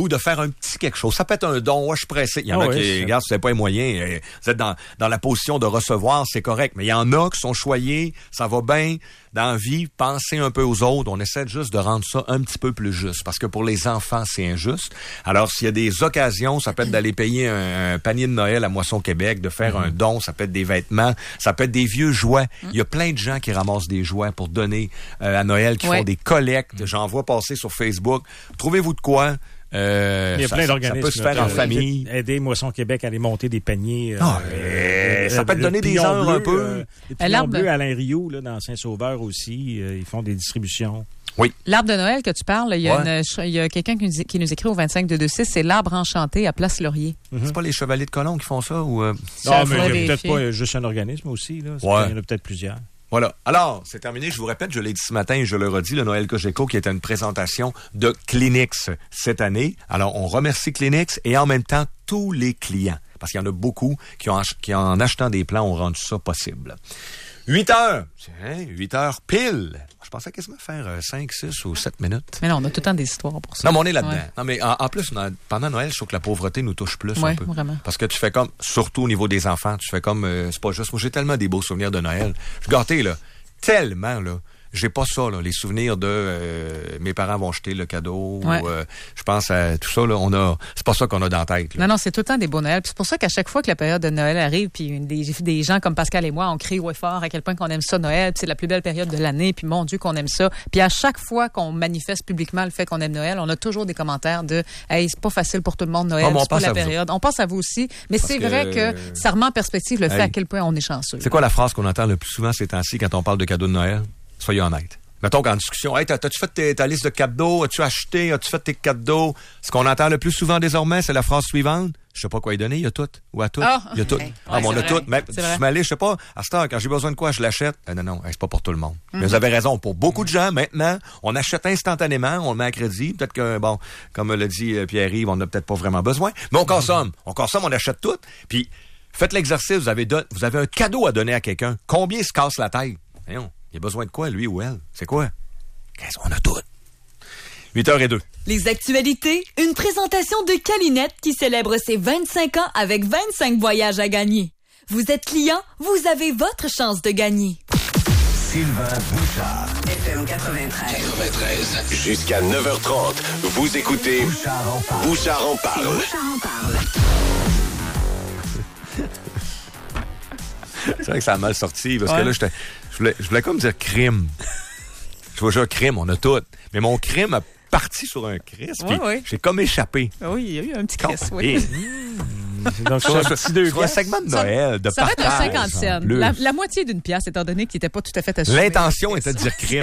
vous de faire un petit quelque chose. Ça peut être un don. Moi, je suis pressé. Il y en Ah a oui, qui, c'est... regarde, si vous n'avez pas les moyens, vous êtes dans, dans la position de recevoir, c'est correct. Mais il y en a qui sont choyés, ça va bien. Dans la vie, pensez un peu aux autres. On essaie juste de rendre ça un petit peu plus juste. Parce que pour les enfants, c'est injuste. Alors, s'il y a des occasions, ça peut être d'aller payer un, un panier de Noël à Moisson Québec, de faire mmh. un don, ça peut être des vêtements, ça peut être des vieux jouets. Mmh. Il y a plein de gens qui ramassent des jouets pour donner euh, à Noël, qui ouais. font des collectes. J'en vois passer sur Facebook. Trouvez-vous de quoi? Euh, il y a ça, plein d'organismes. Ça peut se faire en famille. Aider Moisson Québec à aller monter des paniers. Euh, oh, euh, ça peut te donner des heures bleu, un peu. Euh, les pignons bleus à Alain Rioux, là, dans Saint-Sauveur aussi, euh, ils font des distributions. Oui. L'arbre de Noël que tu parles, il y a, ouais. une, il y a quelqu'un qui nous, qui nous écrit au vingt-cinq deux vingt-six, c'est l'arbre enchanté à Place Laurier. Mm-hmm. C'est pas les Chevaliers de Colomb qui font ça? Ou euh... Non, mais il y a peut-être pas juste un organisme aussi. Là. Ouais. Il y en a peut-être plusieurs. Voilà. Alors, c'est terminé. Je vous répète, je l'ai dit ce matin et je le redis, le Noël Cogeco qui était une présentation de Kleenex cette année. Alors, on remercie Kleenex et en même temps tous les clients. Parce qu'il y en a beaucoup qui, ont, qui en achetant des plans, ont rendu ça possible. huit heures. Hein, huit heures pile. Je pensais quasiment faire cinq, six ou sept minutes. Mais non, on a tout le temps des histoires pour ça. Non, mais on est là-dedans. Ouais. Non, mais en, en plus, a, pendant Noël, je trouve que la pauvreté nous touche plus ouais, un peu. Vraiment. Parce que tu fais comme, surtout au niveau des enfants, tu fais comme, euh, c'est pas juste. Moi, j'ai tellement des beaux souvenirs de Noël. Je suis gâté, là. Tellement, là. J'ai pas ça, là, les souvenirs de euh, mes parents vont jeter le cadeau. Ouais. Ou, euh, je pense à tout ça, là, on a. C'est pas ça qu'on a dans la tête. Là. Non, non, c'est tout le temps des beaux Noëls. Puis c'est pour ça qu'à chaque fois que la période de Noël arrive, puis des, des gens comme Pascal et moi, on crie haut et fort à quel point qu'on aime ça Noël, puis c'est la plus belle période de l'année, puis mon Dieu qu'on aime ça. Puis à chaque fois qu'on manifeste publiquement le fait qu'on aime Noël, on a toujours des commentaires de hey, c'est pas facile pour tout le monde Noël, oh, c'est pas la période. On pense à vous aussi, mais Parce c'est que... vrai que ça remet en perspective le hey. fait à quel point on est chanceux. C'est quoi la phrase qu'on entend le plus souvent ces temps-ci quand on parle de cadeaux de Noël? Soyez honnête. Mettons qu'en discussion, hey, t'as, t'as-tu fait tes, ta liste de cadeaux? As-tu acheté? As-tu fait tes cadeaux? Ce qu'on entend le plus souvent désormais, c'est la phrase suivante. Je sais pas quoi y donner, il y a tout. Ou à tout. Oh. Il y a tout. Ouais, ah, mais on a vrai. tout. Même, je suis allé, je sais pas, à cette heure, quand j'ai besoin de quoi, je l'achète. Euh, non, non, c'est pas pour tout le monde. Mm-hmm. Mais vous avez raison. Pour beaucoup de gens, maintenant, on achète instantanément, on le met à crédit. Peut-être que, bon, comme l'a dit Pierre-Yves, on n'a peut-être pas vraiment besoin. Mais on consomme. On consomme, on achète tout. Puis, faites l'exercice, vous avez, don- vous avez un cadeau à donner à quelqu'un. Combien se casse la tête? Voyons, il a besoin de quoi, lui ou elle? C'est quoi? Qu'est-ce qu'on a tout? huit heures zéro deux. Les actualités, une présentation de Calinette qui célèbre ses vingt-cinq ans avec vingt-cinq voyages à gagner. Vous êtes client, vous avez votre chance de gagner. Sylvain Bouchard. F M quatre-vingt-treize. quatre-vingt-treize. Jusqu'à neuf heures trente, vous écoutez Bouchard en parle. Bouchard en parle. Bouchard en parle. C'est vrai que ça a mal sorti, parce ouais. que là, j'étais, je voulais, je voulais comme dire crime. Je vois, j'ai un crime, on a tout. Mais mon crime a parti sur un Chris, puis ouais, ouais. j'ai comme échappé. Oui, il y a eu un petit Chris, oui. Donc, c'est un petit deux sur un segment de Noël, de ça partage. Ça va être un cinquante cents. La, la moitié d'une pièce, étant donné qu'il n'était pas tout à fait assumé. L'intention était de dire crime.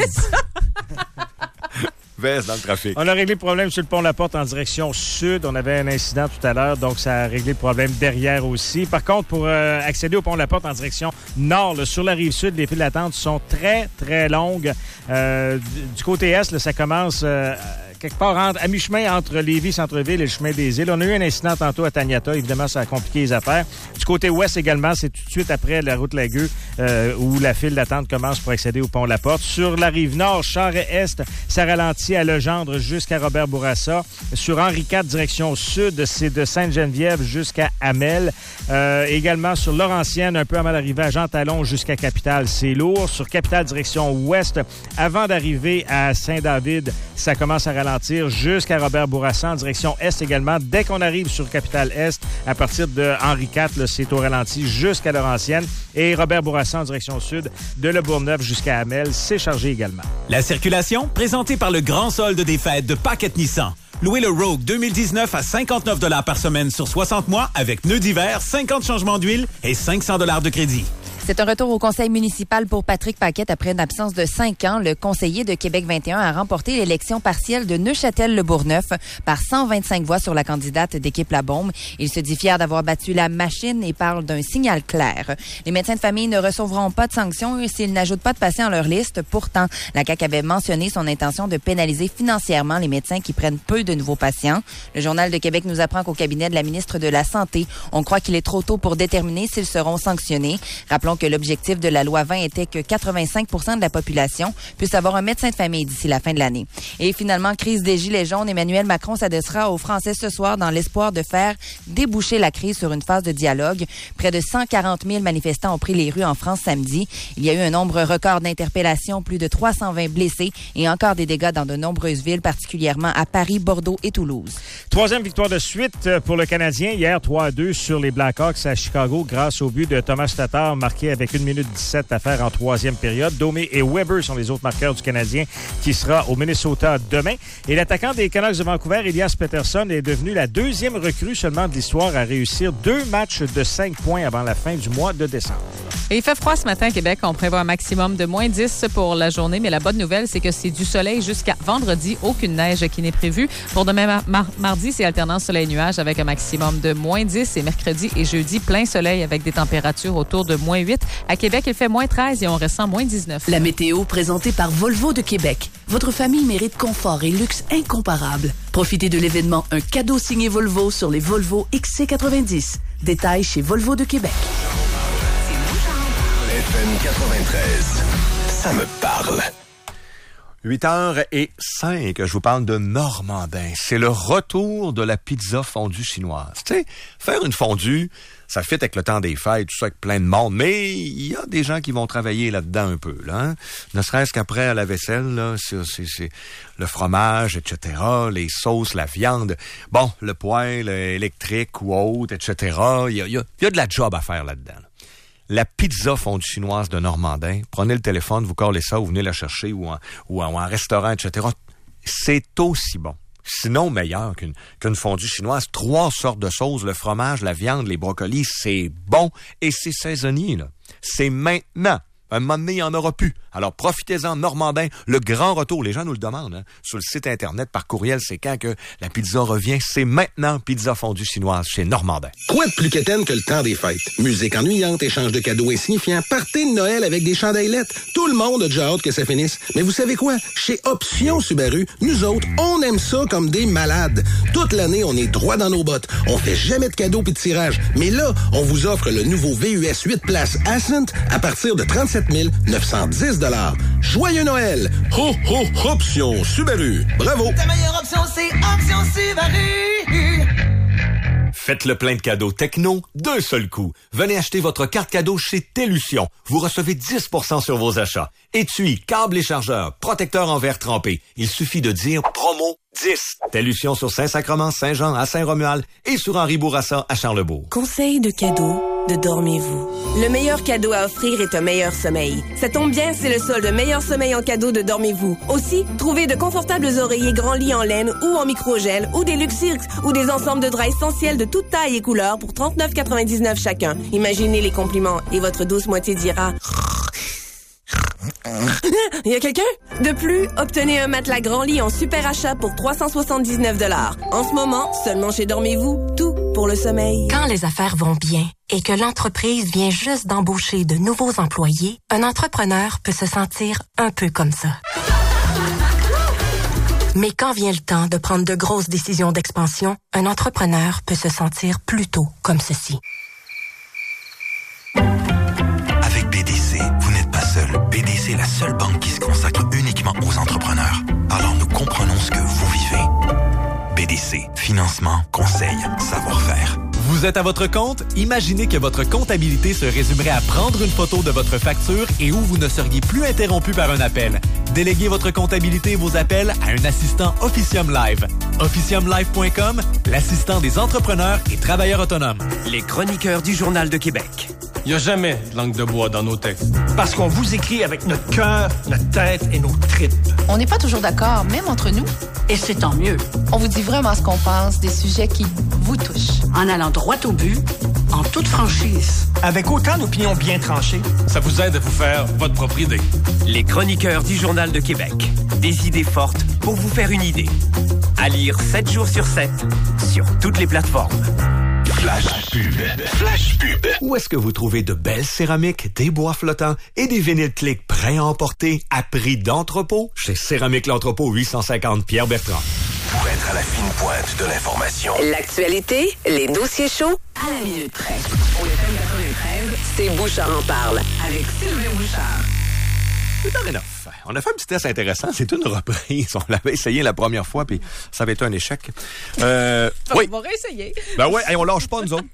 Veste dans le trafic. On a réglé le problème sur le pont La Porte en direction sud. On avait un incident tout à l'heure, donc ça a réglé le problème derrière aussi. Par contre, pour euh, accéder au pont La Porte en direction nord, là, sur la rive sud, les files d'attente sont très, très longues. Euh, du, du côté est, là, ça commence euh, quelque part entre, à mi-chemin entre Lévis, Centre-Ville et le chemin des Îles. On a eu un incident tantôt à Taniata. Évidemment, ça a compliqué les affaires. Du côté ouest également, c'est tout de suite après la route Lagueux euh, où la file d'attente commence pour accéder au pont La Porte. Sur la rive nord, Charest, ça ralentit à Legendre jusqu'à Robert-Bourassa. Sur Henri quatre, direction sud, c'est de Sainte-Geneviève jusqu'à Hamel. Euh, également sur Laurentienne, un peu avant d'arriver à Jean-Talon jusqu'à Capitale, c'est lourd. Sur Capitale, direction ouest, avant d'arriver à Saint-David, ça commence à ralentir jusqu'à Robert-Bourassa en direction est également. Dès qu'on arrive sur Capitale-Est, à partir de Henri quatre, là, c'est au ralenti jusqu'à Laurentienne. Et Robert-Bourassa en direction sud, de Le Bourgneuf jusqu'à Hamel, c'est chargé également. La circulation, présentée par le grand solde des fêtes de Paquette Nissan. Louez le Rogue deux mille dix-neuf à cinquante-neuf dollars par semaine sur soixante mois avec pneus d'hiver, cinquante changements d'huile et cinq cents dollars de crédit. C'est un retour au conseil municipal pour Patrick Paquette après une absence de cinq ans. Le conseiller de Québec vingt et un a remporté l'élection partielle de Neuchâtel-le-Bourgneuf par cent vingt-cinq voix sur la candidate d'équipe La Beaume. Il se dit fier d'avoir battu la machine et parle d'un signal clair. Les médecins de famille ne recevront pas de sanctions s'ils n'ajoutent pas de patients à leur liste. Pourtant, la C A Q avait mentionné son intention de pénaliser financièrement les médecins qui prennent peu de nouveaux patients. Le Journal de Québec nous apprend qu'au cabinet de la ministre de la Santé, on croit qu'il est trop tôt pour déterminer s'ils seront sanctionnés. Rappelons Donc, l'objectif de la loi vingt était que quatre-vingt-cinq pour cent de la population puisse avoir un médecin de famille d'ici la fin de l'année. Et finalement, crise des Gilets jaunes, Emmanuel Macron s'adressera aux Français ce soir dans l'espoir de faire déboucher la crise sur une phase de dialogue. Près de cent quarante mille manifestants ont pris les rues en France samedi. Il y a eu un nombre record d'interpellations, plus de trois cent vingt blessés et encore des dégâts dans de nombreuses villes, particulièrement à Paris, Bordeaux et Toulouse. Troisième victoire de suite pour le Canadien. Hier, trois à deux sur les Blackhawks à Chicago grâce au but de Thomas Tatar, marqué avec une minute dix-sept à faire en troisième période. Domi et Weber sont les autres marqueurs du Canadien qui sera au Minnesota demain. Et l'attaquant des Canucks de Vancouver, Elias Pettersson, est devenu la deuxième recrue seulement de l'histoire à réussir deux matchs de cinq points avant la fin du mois de décembre. Et il fait froid ce matin à Québec. On prévoit un maximum de moins dix pour la journée, mais la bonne nouvelle, c'est que c'est du soleil jusqu'à vendredi. Aucune neige qui n'est prévue. Pour demain mar- mar- mardi, c'est alternance soleil-nuage avec un maximum de moins dix. Et mercredi et jeudi, plein soleil avec des températures autour de moins huit. À Québec, il fait moins treize et on ressent moins dix-neuf. La météo présentée par Volvo de Québec. Votre famille mérite confort et luxe incomparable. Profitez de l'événement Un cadeau signé Volvo sur les Volvo X C quatre-vingt-dix. Détails chez Volvo de Québec. F M quatre-vingt-treize, ça me parle. huit heures cinq, je vous parle de Normandin. C'est le retour de la pizza fondue chinoise. Tu sais, faire une fondue, ça fit avec le temps des fêtes, tout ça avec plein de monde, mais il y a des gens qui vont travailler là-dedans un peu, là. Hein? Ne serait-ce qu'après à la vaisselle, là, c'est, c'est, c'est le fromage, et cetera, les sauces, la viande, bon, le poêle électrique ou autre, et cetera. Il y a, il y a, il y a de la job à faire là-dedans. Là. La pizza fondue chinoise de Normandin, prenez le téléphone, vous collez ça, vous venez la chercher ou en, ou en, ou en restaurant, et cetera. C'est aussi bon. Sinon meilleur qu'une, qu'une fondue chinoise. Trois sortes de sauces, le fromage, la viande, les brocolis, c'est bon et c'est saisonnier, là. C'est maintenant. Un moment donné, il n'y en aura plus. Alors, profitez-en, Normandin, le grand retour. Les gens nous le demandent, hein, sur le site Internet, par courriel, c'est quand que la pizza revient. C'est maintenant, pizza fondue chinoise chez Normandin. Quoi de plus quétaine que le temps des fêtes? Musique ennuyante, échange de cadeaux insignifiants, party de Noël avec des chandaillettes. Tout le monde a déjà hâte que ça finisse. Mais vous savez quoi? Chez Option Subaru, nous autres, on aime ça comme des malades. Toute l'année, on est droit dans nos bottes. On fait jamais de cadeaux pis de tirage. Mais là, on vous offre le nouveau V U S huit places Ascent à partir de trente-sept mille neuf cent dix dollars. Joyeux Noël! Ho, ho, Option Subaru. Bravo! Ta meilleure option, c'est Option Subaru! Faites le plein de cadeaux techno d'un seul coup. Venez acheter votre carte cadeau chez Télution. Vous recevez dix pour cent sur vos achats. Étui, câble et chargeur, protecteur en verre trempé. Il suffit de dire promo dix. Télution sur Saint-Sacrement, Saint-Jean, à Saint-Romuald et sur Henri Bourassa à Charlebourg. Conseil de cadeau de Dormez-vous. Le meilleur cadeau à offrir est un meilleur sommeil. Ça tombe bien, c'est le solde meilleur sommeil en cadeau de Dormez-vous. Aussi, trouvez de confortables oreillers grand lit en laine ou en microgel ou des Luxirx ou des ensembles de draps essentiels de toute taille et couleur pour trente-neuf quatre-vingt-dix-neuf chacun. Imaginez les compliments et votre douce moitié dira... Il y a quelqu'un? De plus, obtenez un matelas grand lit en super achat pour trois cent soixante-dix-neuf dollars. En ce moment, seulement chez Dormez-vous, tout pour le sommeil. Quand les affaires vont bien et que l'entreprise vient juste d'embaucher de nouveaux employés, un entrepreneur peut se sentir un peu comme ça. Mais quand vient le temps de prendre de grosses décisions d'expansion, un entrepreneur peut se sentir plutôt comme ceci. Avec B D C, vous n'êtes pas seul. B D C est la seule banque qui se consacre uniquement aux entrepreneurs. Alors nous comprenons ce que vous vivez. B D C, financement, conseil, savoir-faire. Vous êtes à votre compte? Imaginez que votre comptabilité se résumerait à prendre une photo de votre facture et où vous ne seriez plus interrompu par un appel. Déléguez votre comptabilité et vos appels à un assistant Officium Live. officium live point com, l'assistant des entrepreneurs et travailleurs autonomes. Les chroniqueurs du Journal de Québec. Il n'y a jamais de langue de bois dans nos textes. Parce qu'on vous écrit avec notre cœur, notre tête et nos tripes. On n'est pas toujours d'accord, même entre nous. Et c'est tant mieux. On vous dit vraiment ce qu'on pense des sujets qui vous touchent. En allant droit au but, en toute franchise. Avec autant d'opinions bien tranchées, ça vous aide à vous faire votre propre idée. Les chroniqueurs du Journal de Québec. Des idées fortes pour vous faire une idée. À lire sept jours sur sept, sur toutes les plateformes. Flash pub. Flash pub. Où est-ce que vous trouvez de belles céramiques, des bois flottants et des vinyles clics prêts à emporter à prix d'entrepôt? Chez Céramique L'Entrepôt, huit cent cinquante Pierre Bertrand. Pour être à la fine pointe de l'information. L'actualité, les dossiers chauds, à la minute près. Au F M quatre-vingt-treize, C'est Bouchard en parle. Avec Sylvain Bouchard. huit heures neuf. On a fait un petit test intéressant. C'est une reprise. On l'avait essayé la première fois, puis ça avait été un échec. Euh, oui. On va réessayer. Ben ouais, hey, on lâche pas, nous autres.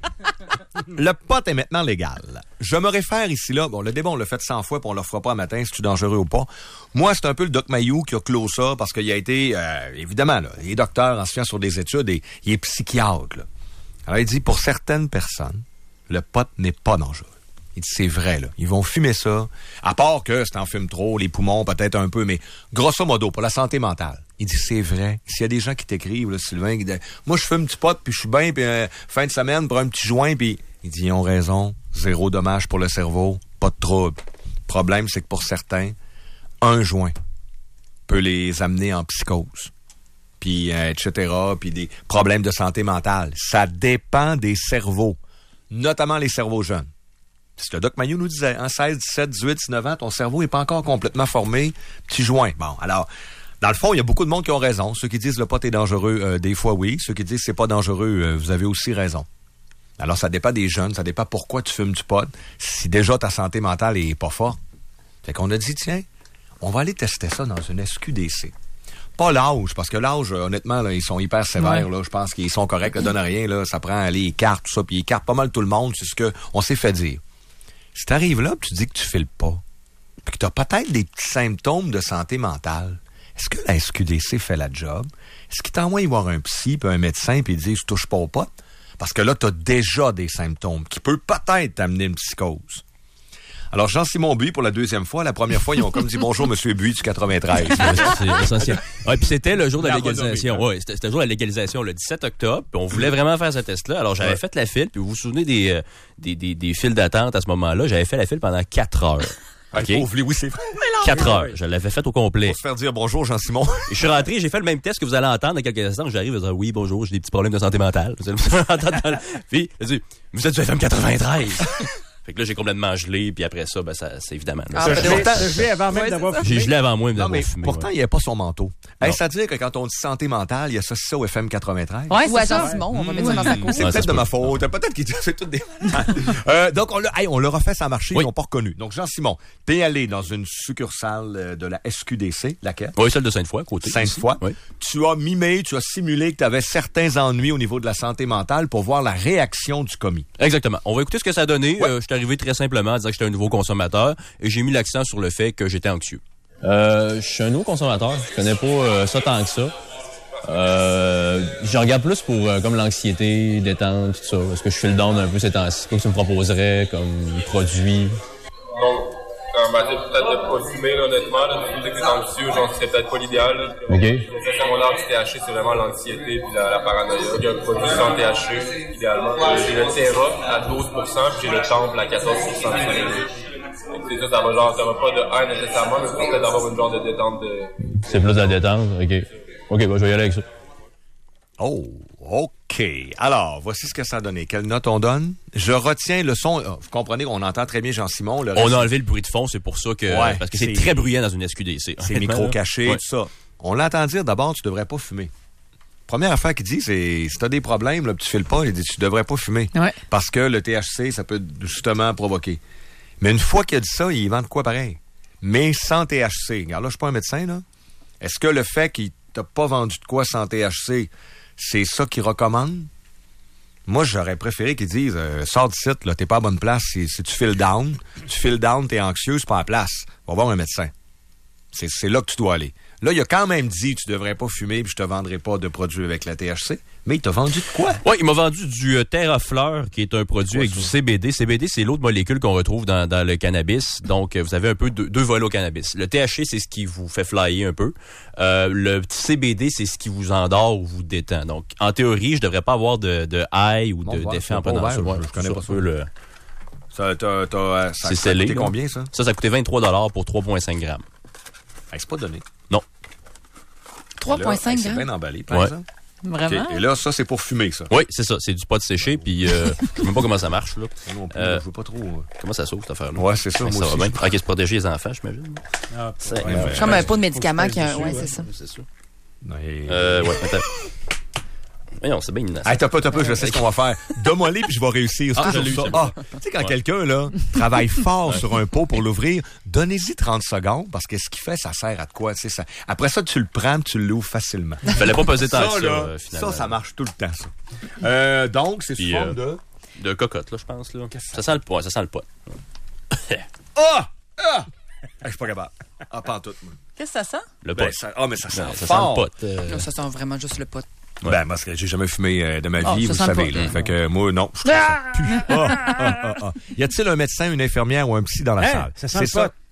Le pot est maintenant légal. Je me réfère ici, là, bon, le débat, on l'a fait cent fois, puis on le refera pas à matin, si c'est dangereux ou pas. Moi, c'est un peu le Doc Mayou qui a clos ça, parce qu'il a été, euh, évidemment, là, il est docteur en sciences sur des études, et il est psychiatre, là. Alors, il dit, pour certaines personnes, le pot n'est pas dangereux. Il dit, c'est vrai, là. Ils vont fumer ça. À part que si t'en fumes trop, les poumons, peut-être un peu, mais grosso modo, pour la santé mentale. Il dit, c'est vrai. S'il y a des gens qui t'écrivent, là, Sylvain, qui disent, moi, je fume du pot, puis je suis bien, puis euh, fin de semaine, pour un petit joint, puis il dit, ils ont raison. Zéro dommage pour le cerveau. Pas de trouble. Le problème, c'est que pour certains, un joint peut les amener en psychose. Puis, euh, et cetera, puis des problèmes de santé mentale. Ça dépend des cerveaux, notamment les cerveaux jeunes. C'est ce que le Doc Mayou nous disait, hein, seize, dix-sept, dix-huit, dix-neuf ans, ton cerveau n'est pas encore complètement formé, petit joint. Bon, alors, dans le fond, il y a beaucoup de monde qui ont raison. Ceux qui disent le pot est dangereux, euh, des fois oui. Ceux qui disent c'est pas dangereux, euh, vous avez aussi raison. Alors, ça dépend des jeunes, ça dépend pourquoi tu fumes du pot. Si déjà ta santé mentale est pas forte. Fait qu'on a dit, tiens, on va aller tester ça dans une S Q D C. Pas l'âge, parce que l'âge, honnêtement, là, ils sont hyper sévères. Ouais. Là, je pense qu'ils sont corrects, ne donnent rien. Là, ça prend les cartes, tout ça, puis ils écartent pas mal tout le monde. C'est ce qu'on s'est fait dire. Si t'arrives là, puis tu dis que tu files pas, puis que t'as peut-être des petits symptômes de santé mentale, est-ce que la S Q D C fait la job? Est-ce qu'ils t'envoient y voir un psy, puis un médecin, puis ils disent « je touche pas au pot », parce que là, t'as déjà des symptômes qui peuvent peut-être t'amener une psychose. Alors, Jean-Simon Buis, pour la deuxième fois, la première fois, ils ont comme dit « bonjour, monsieur Buis du quatre-vingt-treize ». C'est essentiel. Ouais, puis c'était le jour de la légalisation. Ouais, c'était, c'était le jour de la légalisation, le dix-sept octobre. Puis on voulait vraiment faire ce test-là. Alors, j'avais ouais. fait la file. Puis vous vous souvenez des, euh, des, des, des files d'attente à ce moment-là? J'avais fait la file pendant quatre heures. OK. Pauvre lui, oui, c'est vrai. Quatre heures. Je l'avais fait au complet. Pour se faire dire bonjour, Jean-Simon. Et je suis rentré, j'ai fait le même test que vous allez entendre dans quelques instants. J'arrive à dire oui, bonjour, j'ai des petits problèmes de santé mentale. Puis, il dit, vous êtes du F M quatre-vingt-treize. Fait que là, j'ai complètement gelé, puis après ça, ben, ça, c'est évidemment. Là, ah, ça, pourtant, j'ai gelé avant même ouais, d'avoir fumé. J'ai gelé avant moi, même d'avoir mais fumé. Pourtant, ouais. il n'y a pas son manteau. Hey, ça veut dire que quand on dit santé mentale, il y a ça, ça au F M quatre-vingt-treize. Ouais, c'est ça. Simon, on va mettre ça dans sa cour. C'est peut-être de ma faute. Peut-être qu'il dit, c'est tout des. euh, donc, on l'a, hey, on l'a refait sans marcher, oui. Ils n'ont pas reconnu. Donc, Jean-Simon, t'es allé dans une succursale de la S Q D C, laquelle? Oui, celle de Sainte-Foy, à côté. Sainte-Foy. Oui. Tu as mimé, tu as simulé que tu avais certains ennuis au niveau de la santé mentale pour voir la réaction du commis. Exactement. On va écouter ce que ça a donné. Ouais. Euh, je suis arrivé très simplement à dire que j'étais un nouveau consommateur et j'ai mis l'accent sur le fait que j'étais anxieux. Euh, je suis un nouveau consommateur. Je connais pas euh, ça tant que ça. Euh, je regarde plus pour euh, comme l'anxiété, détente, tout ça. Parce que je fais le down un peu ces temps-ci. Quoi que tu me proposerais comme produit. Donc, on va dire peut-être de pas fumer, là, honnêtement. Là. Tu me dis que t'es anxieux, genre, c'est peut-être pas l'idéal. Là. OK. Le secondaire du T H C, c'est vraiment l'anxiété puis la, la paranoïa. Il y a un produit sans T H C, idéalement. J'ai le Terra à douze pour cent puis j'ai le Temple à quatorze pour cent. C'est ça, ça va genre, ça va pas de haine nécessairement, mais c'est peut-être avoir une genre de détente de... C'est plus de la détente, OK. OK, bah, je vais y aller avec ça. Oh, OK. Alors, voici ce que ça a donné. Quelle note on donne? Je retiens le son. Vous comprenez qu'on entend très bien Jean-Simon. Le on a enlevé le bruit de fond, c'est pour ça que... Ouais, parce que c'est, c'est très bruyant dans une S Q D C. C'est micro-caché, ouais. Tout ça. On l'entend dire, d'abord, tu devrais pas fumer. Première affaire qu'il dit, c'est si t'as des problèmes, là, tu files pas, il dit tu devrais pas fumer. Ouais. Parce que le T H C, ça peut justement provoquer. Mais une fois qu'il a dit ça, il vend de quoi pareil? Mais sans T H C. Regarde, là, je suis pas un médecin, là. Est-ce que le fait qu'il t'a pas vendu de quoi sans T H C, c'est ça qu'il recommande? Moi, j'aurais préféré qu'ils disent euh, sors d'ici, là, t'es pas à bonne place. Si, si tu files down, tu files down, t'es anxieux, c'est pas à place. Va voir un médecin. C'est, c'est là que tu dois aller. Là, il a quand même dit tu devrais pas fumer puis je te vendrai pas de produits avec la T H C. Mais il t'a vendu de quoi? Oui, il m'a vendu du euh, Terrafleur, qui est un produit avec ça? Du C B D. C B D, c'est l'autre molécule qu'on retrouve dans, dans le cannabis. Donc, euh, vous avez un peu deux, deux volets au cannabis. Le T H C, c'est ce qui vous fait flyer un peu. Euh, le petit C B D, c'est ce qui vous endort ou vous détend. Donc, en théorie, je devrais pas avoir de, de high ou de, bon, d'effet en prenant ça. Je, je connais pas ça. Le... Ça, t'as, t'as, ça, c'est ça a scellé, coûté combien, ça? Ça, ça a coûté vingt-trois dollars pour trois virgule cinq grammes. Hey, c'est pas donné. Non. trois virgule cinq grammes? C'est bien emballé, par ouais. exemple. Vraiment? Okay. Et là, ça, c'est pour fumer, ça. Oui, c'est ça. C'est du pot séché, puis euh, je sais même pas comment ça marche, là. Non plus, euh, je veux pas trop... Euh... Comment ça s'ouvre, cette affaire-là? Ouais, c'est ça, ouais, moi ça aussi. va bien. Ah, okay, se protéger les enfants, j'imagine. Ah, c'est ouais, ouais, comme un pot de médicaments qui a un... Ouais, c'est ça. C'est ça. Et... Euh, ouais, attends. Non, c'est bien innocent. Hey, t'as pas, t'as pas, je sais ce qu'on va faire. Donne-moi les puis je vais réussir. C'est Ah, toujours je l'ai eu, ça. c'est Ah, bon. tu sais, quand Ouais. quelqu'un, là, travaille fort Ouais. sur un pot pour l'ouvrir, donnez-y trente secondes parce que ce qu'il fait, ça sert à de quoi, tu sais, ça. Après ça, tu le prends, tu l'ouvres facilement. Fallait pas peser tant que ça, là, euh, finalement. Ça, ça marche tout le temps, ça. Euh, donc, c'est sous Puis, forme euh, de... De cocotte, là, je pense, là. Ça sent le pot, ça sent le pot. Ah! Ah! Je suis pas capable. Ah, pas en tout, moi. Qu'est-ce que ça sent? Le Ben, pot. ça- ah, mais ça sent Ben, ça fort. sent le pot. euh, Là, ça sent vraiment juste le pot. Ben, parce que j'ai jamais fumé euh, de ma Ah, vie, ça vous sent savez, pas. là. Fait que, moi, non. Je trouve ça pue. Ah, ah, ah, ah. Y a-t-il un médecin, une infirmière ou un psy dans la Hein, salle? ça sent le pot.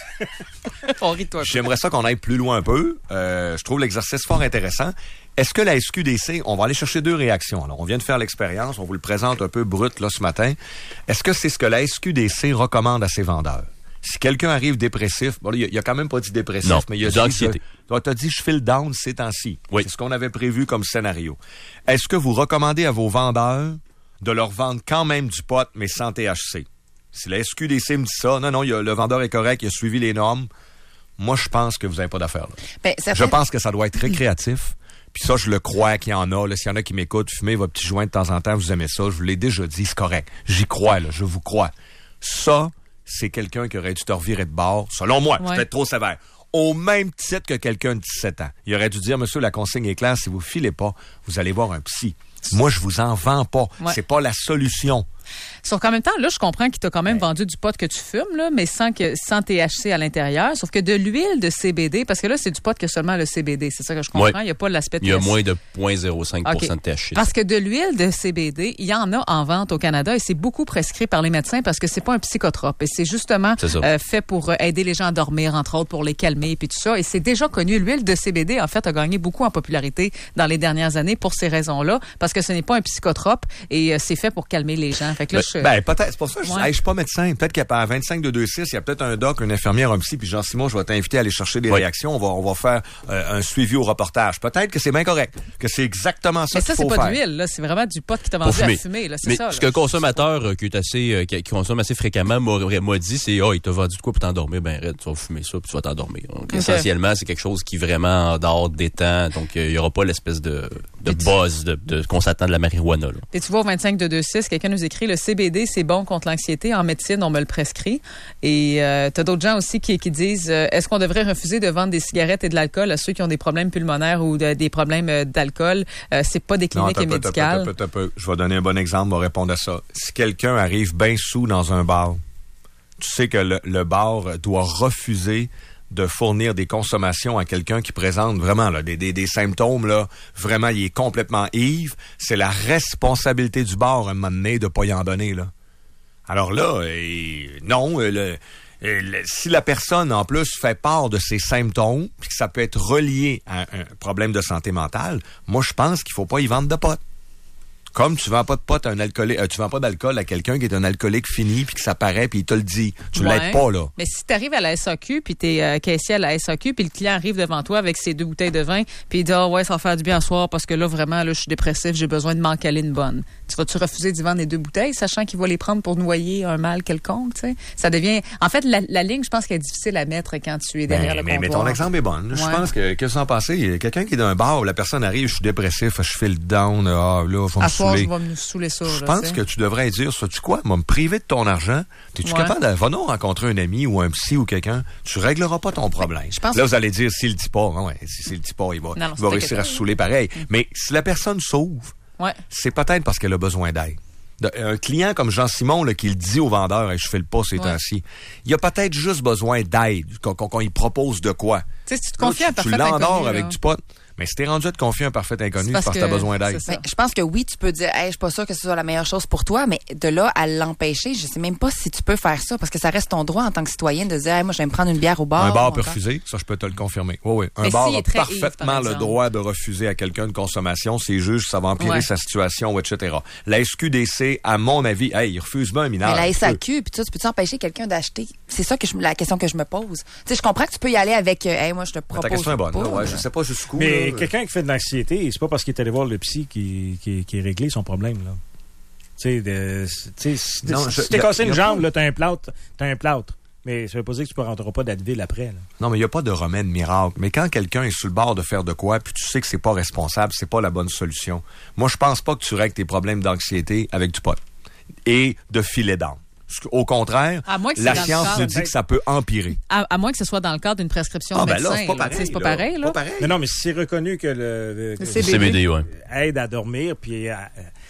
On rit de toi. J'aimerais ça qu'on aille plus loin un peu. Euh, je trouve l'exercice fort intéressant. Est-ce que la S Q D C, on va aller chercher deux réactions. Alors, on vient de faire l'expérience, on vous le présente un peu brut là ce matin. Est-ce que c'est ce que la S Q D C recommande à ses vendeurs? Si quelqu'un arrive dépressif, bon, il, a, il a quand même pas dit dépressif, Non, mais il a de dit l'anxiété. que- toi, t'as dit je file down ces temps-ci. Oui. C'est ce qu'on avait prévu comme scénario. Est-ce que vous recommandez à vos vendeurs de leur vendre quand même du pot, mais sans T H C? Si la S Q D C me dit ça, non, non, il a, le vendeur est correct, il a suivi les normes. Moi, je pense que vous n'avez pas d'affaires là. Ben, ça Je fait- pense que ça doit être récréatif. Puis ça, je le crois qu'il y en a. Là, s'il y en a qui m'écoutent, fumez votre petit joint de temps en temps, vous aimez ça. Je vous l'ai déjà dit, c'est correct. J'y crois, là, je vous crois. Ça, c'est quelqu'un qui aurait dû te revirer de bord, selon moi. Ouais. Je vais être trop sévère. Au même titre que quelqu'un de dix-sept ans. Il aurait dû dire, monsieur, la consigne est claire, si vous filez pas, vous allez voir un psy. Moi, je vous en vends pas. Ouais. C'est pas la solution. Sauf qu'en même temps, là, je comprends qu'il t'a quand même vendu du pot que tu fumes, là, mais sans, que, sans T H C à l'intérieur. Sauf que de l'huile de C B D, parce que là, c'est du pot que seulement le C B D. C'est ça que je comprends. Ouais. Il n'y a pas l'aspect Il y a T H C. moins de zéro virgule zéro cinq pour cent OK. de T H C. Parce que de l'huile de C B D, il y en a en vente au Canada et c'est beaucoup prescrit par les médecins parce que c'est pas un psychotrope et c'est justement C'est ça. euh, fait pour euh, aider les gens à dormir, entre autres, pour les calmer et puis tout ça. Et c'est déjà connu. L'huile de C B D, en fait, a gagné beaucoup en popularité dans les dernières années pour ces raisons-là parce que ce n'est pas un psychotrope et euh, c'est fait pour calmer les gens. Fait que là, Ben, je... ben, peut-être, c'est pour ça que je, Ouais. hey, je suis pas médecin. Peut-être qu'à à vingt-cinq de deux six, il y a peut-être un doc, une infirmière, un psy, puis Jean-Simon, je vais t'inviter à aller chercher des Oui. réactions. On va, on va faire euh, un suivi au reportage. Peut-être que c'est bien correct, que c'est exactement ça mais ça, qu'il c'est faut pas faire. de l'huile, là. C'est vraiment du pot qui t'a Pour vendu fumer. à fumer, là. C'est Mais ça. ce là. qu'un consommateur euh, qui est assez, euh, qui, qui consomme assez fréquemment m'a m'a dit, c'est oh, il t'a vendu de quoi pour t'endormir, ben arrête, tu vas fumer ça puis tu vas t'endormir. Donc Ok. essentiellement, c'est quelque chose qui vraiment en dehors détend, donc euh, il y aura pas l'espèce de, de buzz de, de qu'on s'attend de la marijuana. Là. Et tu vois, au vingt-cinq deux deux six, quelqu'un nous écrit, le C B D, c'est bon contre l'anxiété. En médecine, on me le prescrit. Et euh, t'as d'autres gens aussi qui, qui disent, euh, est-ce qu'on devrait refuser de vendre des cigarettes et de l'alcool à ceux qui ont des problèmes pulmonaires ou de- des problèmes euh, d'alcool? Euh, c'est pas des Non, cliniques t'as peu, t'as peu, médicales. t'as peu, t'as peu. Je vais donner un bon exemple, on va répondre à ça. Si quelqu'un arrive bien sous dans un bar, tu sais que le, le bar doit refuser de fournir des consommations à quelqu'un qui présente vraiment là, des, des, des symptômes, là, vraiment, il est complètement ivre. C'est la responsabilité du bar, à un moment donné, de pas y en donner, là. Alors là, euh, non, euh, le, euh, le- si la personne, en plus, fait part de ses symptômes, puis que ça peut être relié à un problème de santé mentale, moi, je pense qu'il faut pas y vendre de potes. Comme tu vends pas de pot à un alcoolique, euh, tu vends pas d'alcool à quelqu'un qui est un alcoolique fini puis que ça paraît puis il te le dit. Tu Ouais. l'aides pas, là. Mais si tu arrives à la S A Q, puis tu es caissier à la S A Q, puis le client arrive devant toi avec ses deux bouteilles de vin, puis il dit « Ah ouais, ça va faire du bien à soir parce que là, vraiment, là, je suis dépressif, j'ai besoin de m'en caler une bonne. » Tu vas-tu refuser d'y vendre les deux bouteilles, sachant qu'il va les prendre pour noyer un mal quelconque, tu sais? Ça devient... En fait, la, la ligne, je pense qu'elle est difficile à mettre quand tu es derrière Ben, le mais, mais comptoir. ton exemple est bon. Je Ouais. pense que, que sans passer, il y a quelqu'un qui est dans un bar où la personne arrive, je suis dépressif, je fais le down, ah, là, faut me À soir, saouler. je vais me saouler ça. Je là, pense tu sais. que tu devrais dire, sais-tu quoi, moi, me priver de ton argent, t'es-tu Ouais. capable de, va donc rencontrer un ami ou un psy ou quelqu'un, tu régleras pas ton problème. Je pense Là, que- vous allez dire, s'il le dit pas, hein, ouais, si s'il le dit pas, il va, Non, non, il va c'est réussir à inquiétant. se saouler pareil. Mais si la personne sauve, Ouais. c'est peut-être parce qu'elle a besoin d'aide. De- un client comme Jean-Simon, là, qui le dit au vendeur, hey, je fais le pas ces Ouais. temps-ci, il a peut-être juste besoin d'aide, qu'on qu'on- qu'on lui propose de quoi. Tu sais, si tu te Là, confies à un tu parfait l'endors inconnu, avec là. du pot. Mais si t'es rendu à te confier à un parfait inconnu, C'est c'est parce parce que t'as que- besoin d'aide. c'est ça. Ben, je pense que oui, tu peux dire, hey, je suis pas sûre que ce soit la meilleure chose pour toi, mais de là à l'empêcher, je sais même pas si tu peux faire ça, parce que ça reste ton droit en tant que citoyen de dire, hey, moi, je vais me prendre une bière au bar. Un bar ou peut encore- refuser, ça je peux te le confirmer. Oui, oui. Un Mais bar s'il a est très ivre, parfaitement par le exemple. droit de refuser à quelqu'un une consommation. S'il juge, ça va empirer Ouais. sa situation, et cetera. La S Q D C, à mon avis, hey, il refuse bien un mineur. Mais la il S A peut. Q, puis ça, tu peux-tu empêcher quelqu'un d'acheter? C'est ça que je, la question que je me pose. Tu sais, je comprends que tu peux y aller avec, euh, hey, moi, je te Ta propose. question est bonne. pas, là, ouais, là. je sais pas jusqu'où. Mais là. quelqu'un qui fait de l'anxiété, c'est pas parce qu'il est allé voir le psy qui, qui, qui est réglé son problème, là. Tu sais, de- tu sais, si Non, si je- tu t'es y a- cassé y a une pas- jambe, là, t'as un plâtre, t'as un plâtre. Mais ça veut pas dire que tu ne prendras pas d'Advil après. Là. Non, mais il n'y a pas de remède miracle. Mais quand quelqu'un est sur le bord de faire de quoi, puis tu sais que c'est pas responsable, c'est pas la bonne solution. Moi, je pense pas que tu règles tes problèmes d'anxiété avec du pot et de filet d'âme. Au contraire, la science nous dit que ça peut empirer. À, à moins que ce soit dans le cadre d'une prescription ah, de ben médecin. là, c'est pas pareil. C'est pas là. pareil, là. Pas pareil. Mais non, mais si c'est reconnu que le, le, le C B D, C B D ouais. aide à dormir puis à,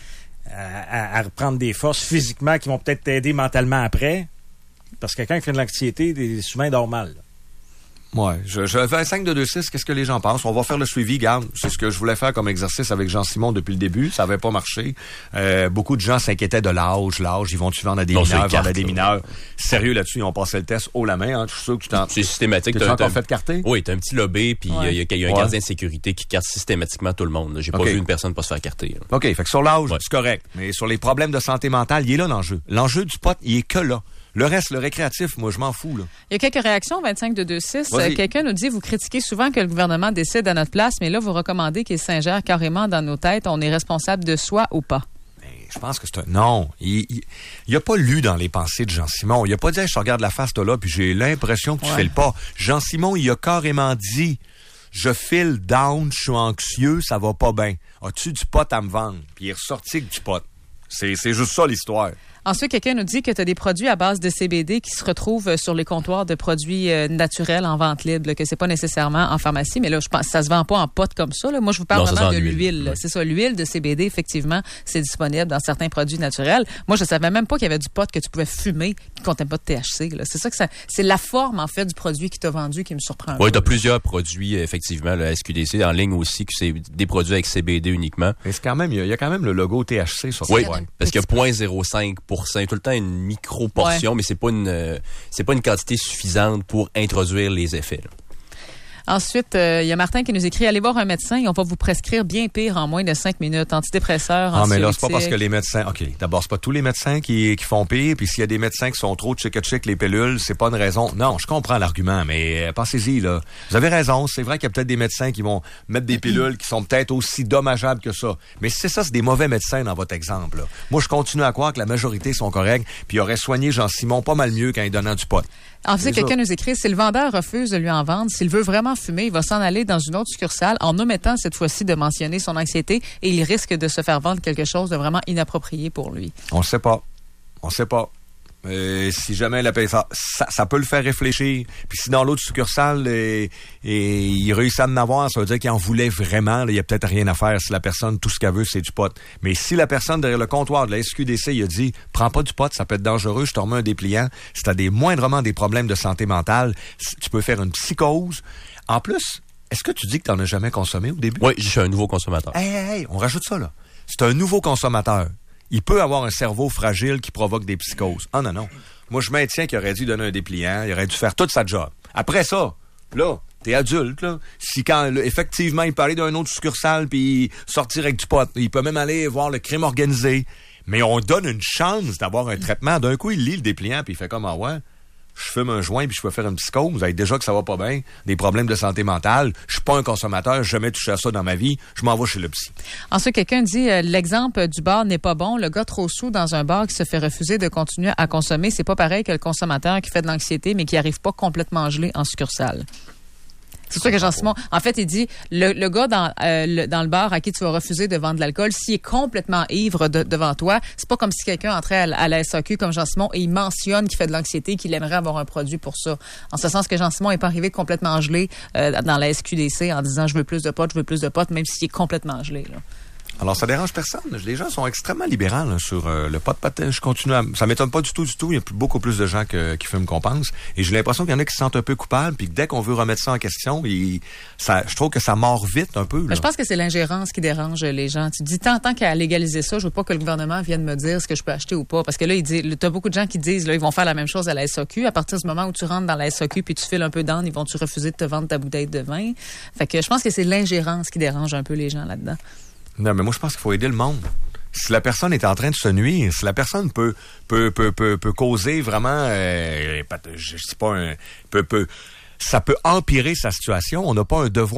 à, à reprendre des forces physiquement qui vont peut-être t'aider mentalement après, parce que quelqu'un qui fait de l'anxiété, souvent, il dort mal. Là. Ouais, je, je vingt-cinq de deux six, qu'est-ce que les gens pensent? On va faire le suivi, garde. C'est ce que je voulais faire comme exercice avec Jean-Simon depuis le début. Ça avait pas marché. Euh, beaucoup de gens s'inquiétaient de l'âge, l'âge. Ils vont-tu vendre à des non, mineurs, vendre à des mineurs? Sérieux là-dessus, ils ont passé le test haut la main, hein. Je suis sûr que tu t'en... C'est systématique. T'es-tu encore fait carter? Oui, t'as un petit lobby, puis il ouais. y, y, y a un ouais. gardien de sécurité qui carte systématiquement tout le monde. J'ai okay. pas vu une personne pas se faire carter. Là. OK, fait que sur l'âge, ouais. c'est correct. Mais sur les problèmes de santé mentale, il est là l'enjeu. L'enjeu du pot, il est que là. Le reste, le récréatif, moi, je m'en fous, là. Il y a quelques réactions, vingt-cinq de deux six. Euh, quelqu'un nous dit, vous critiquez souvent que le gouvernement décide à notre place, mais là, vous recommandez qu'il s'ingère carrément dans nos têtes. On est responsable de soi ou pas? Ben, je pense que c'est un... Non. Il, il, il a pas lu dans les pensées de Jean-Simon. Il a pas dit, hey, je te regarde la face, toi, là, puis j'ai l'impression que tu ouais. fais le pas. Jean-Simon, il a carrément dit, je file down, je suis anxieux, ça va pas bien. As-tu du pot à me vendre? Puis il est ressorti avec du pot. C'est, c'est juste ça, l'histoire. Ensuite, quelqu'un nous dit que tu as des produits à base de C B D qui se retrouvent sur les comptoirs de produits euh, naturels en vente libre, là, que c'est pas nécessairement en pharmacie, mais là, je pense ça se vend pas en potes comme ça. Là. Moi, je vous parle non, vraiment de l'huile. l'huile ouais. C'est ça, l'huile de C B D, effectivement, c'est disponible dans certains produits naturels. Moi, je savais même pas qu'il y avait du pot que tu pouvais fumer qui contenait pas de T H C. Là. C'est ça que ça, c'est la forme, en fait, du produit qui t'a vendu qui me surprend. Oui, tu as plusieurs produits, effectivement, le S Q D C en ligne aussi, que c'est des produits avec C B D uniquement. Mais c'est quand même, il y, y a quand même le logo T H C sur oui, ça. Oui, parce qu'il y a zéro virgule zéro cinq pour cent, tout le temps une micro-portion, ouais. mais c'est pas une euh, c'est pas une quantité suffisante pour introduire les effets. Là. Ensuite, il euh, y a Martin qui nous écrit « Allez voir un médecin et on va vous prescrire bien pire en moins de cinq minutes. Antidépresseurs, anxiolytiques. » Ah, mais là, c'est pas parce que les médecins... OK, d'abord, c'est pas tous les médecins qui, qui font pire, puis s'il y a des médecins qui sont trop chic-chic les pilules, c'est pas une raison. Non, je comprends l'argument, mais euh, pensez-y, là. Vous avez raison, c'est vrai qu'il y a peut-être des médecins qui vont mettre des pilules qui sont peut-être aussi dommageables que ça. Mais si c'est ça, c'est des mauvais médecins dans votre exemple, là. Moi, je continue à croire que la majorité sont corrects, puis il aurait soigné Jean-Simon pas mal mieux qu'en lui donnant du pot. En fait, quelqu'un nous écrit, si le vendeur refuse de lui en vendre, s'il veut vraiment fumer, il va s'en aller dans une autre succursale en omettant cette fois-ci de mentionner son anxiété et il risque de se faire vendre quelque chose de vraiment inapproprié pour lui. On ne sait pas. On ne sait pas. Euh, si jamais la paye, ça, ça, ça peut le faire réfléchir. Puis si dans l'autre succursale et, et il réussit à en avoir, ça veut dire qu'il en voulait vraiment. Là, il n'y a peut-être rien à faire si la personne, tout ce qu'elle veut, c'est du pot. Mais si la personne derrière le comptoir de la S Q D C, il a dit « Prends pas du pot, ça peut être dangereux, je te remets un dépliant. » Si tu as des, moindrement des problèmes de santé mentale, tu peux faire une psychose. En plus, est-ce que tu dis que tu n'en as jamais consommé au début? Oui, je suis un nouveau consommateur. Hey, hey, hey, on rajoute ça, là. C'est un nouveau consommateur. Il peut avoir un cerveau fragile qui provoque des psychoses. Ah non, non. Moi, je maintiens qu'il aurait dû donner un dépliant, il aurait dû faire toute sa job. Après ça, là, t'es adulte, là. Si quand, là, effectivement, il peut aller d'un autre succursale puis sortir avec du pot, il peut même aller voir le crime organisé. Mais on donne une chance d'avoir un traitement. D'un coup, il lit le dépliant puis il fait comme, ah ouais, je fume un joint puis je peux faire une psychose. Vous avez déjà que ça va pas bien, des problèmes de santé mentale. Je suis pas un consommateur, j'ai jamais touché à ça dans ma vie. Je m'en vais chez le psy. Ensuite, quelqu'un dit euh, l'exemple du bar n'est pas bon. Le gars trop sous dans un bar qui se fait refuser de continuer à consommer, c'est pas pareil que le consommateur qui fait de l'anxiété mais qui arrive pas complètement gelé en succursale. C'est sûr que Jean-Simon, en fait, il dit, le, le gars dans, euh, le, dans le bar à qui tu vas refuser de vendre de l'alcool, s'il est complètement ivre de, devant toi, c'est pas comme si quelqu'un entrait à, à la S A Q comme Jean-Simon et il mentionne qu'il fait de l'anxiété, qu'il aimerait avoir un produit pour ça. En ce sens que Jean-Simon n'est pas arrivé complètement gelé euh, dans la S Q D C en disant, je veux plus de potes, je veux plus de potes, même s'il est complètement gelé, là. Alors, ça dérange personne. Les gens sont extrêmement libéraux là, sur euh, le pot de patin. Je continue à... Ça m'étonne pas du tout, du tout. Il y a beaucoup plus de gens que, qui fument qu'on pense. Et j'ai l'impression qu'il y en a qui se sentent un peu coupables. Puis que dès qu'on veut remettre ça en question, il... ça... je trouve que ça mord vite un peu. Là. Je pense que c'est l'ingérence qui dérange les gens. Tu te dis, tant, tant qu'à légaliser ça, je veux pas que le gouvernement vienne me dire ce que je peux acheter ou pas. Parce que là, il dit, t'as beaucoup de gens qui disent, là, ils vont faire la même chose à la S A Q. À partir du moment où tu rentres dans la S A Q puis tu files un peu d'âne, ils vont te refuser de te vendre ta bouteille de vin. Fait que je pense que c'est l'ingérence qui dérange un peu les gens là-dedans. Non, mais moi, je pense qu'il faut aider le monde. Si la personne est en train de se nuire, si la personne peut peut peut peut, peut causer vraiment, euh, je sais pas, un, peut peut, ça peut empirer sa situation. On n'a pas un devoir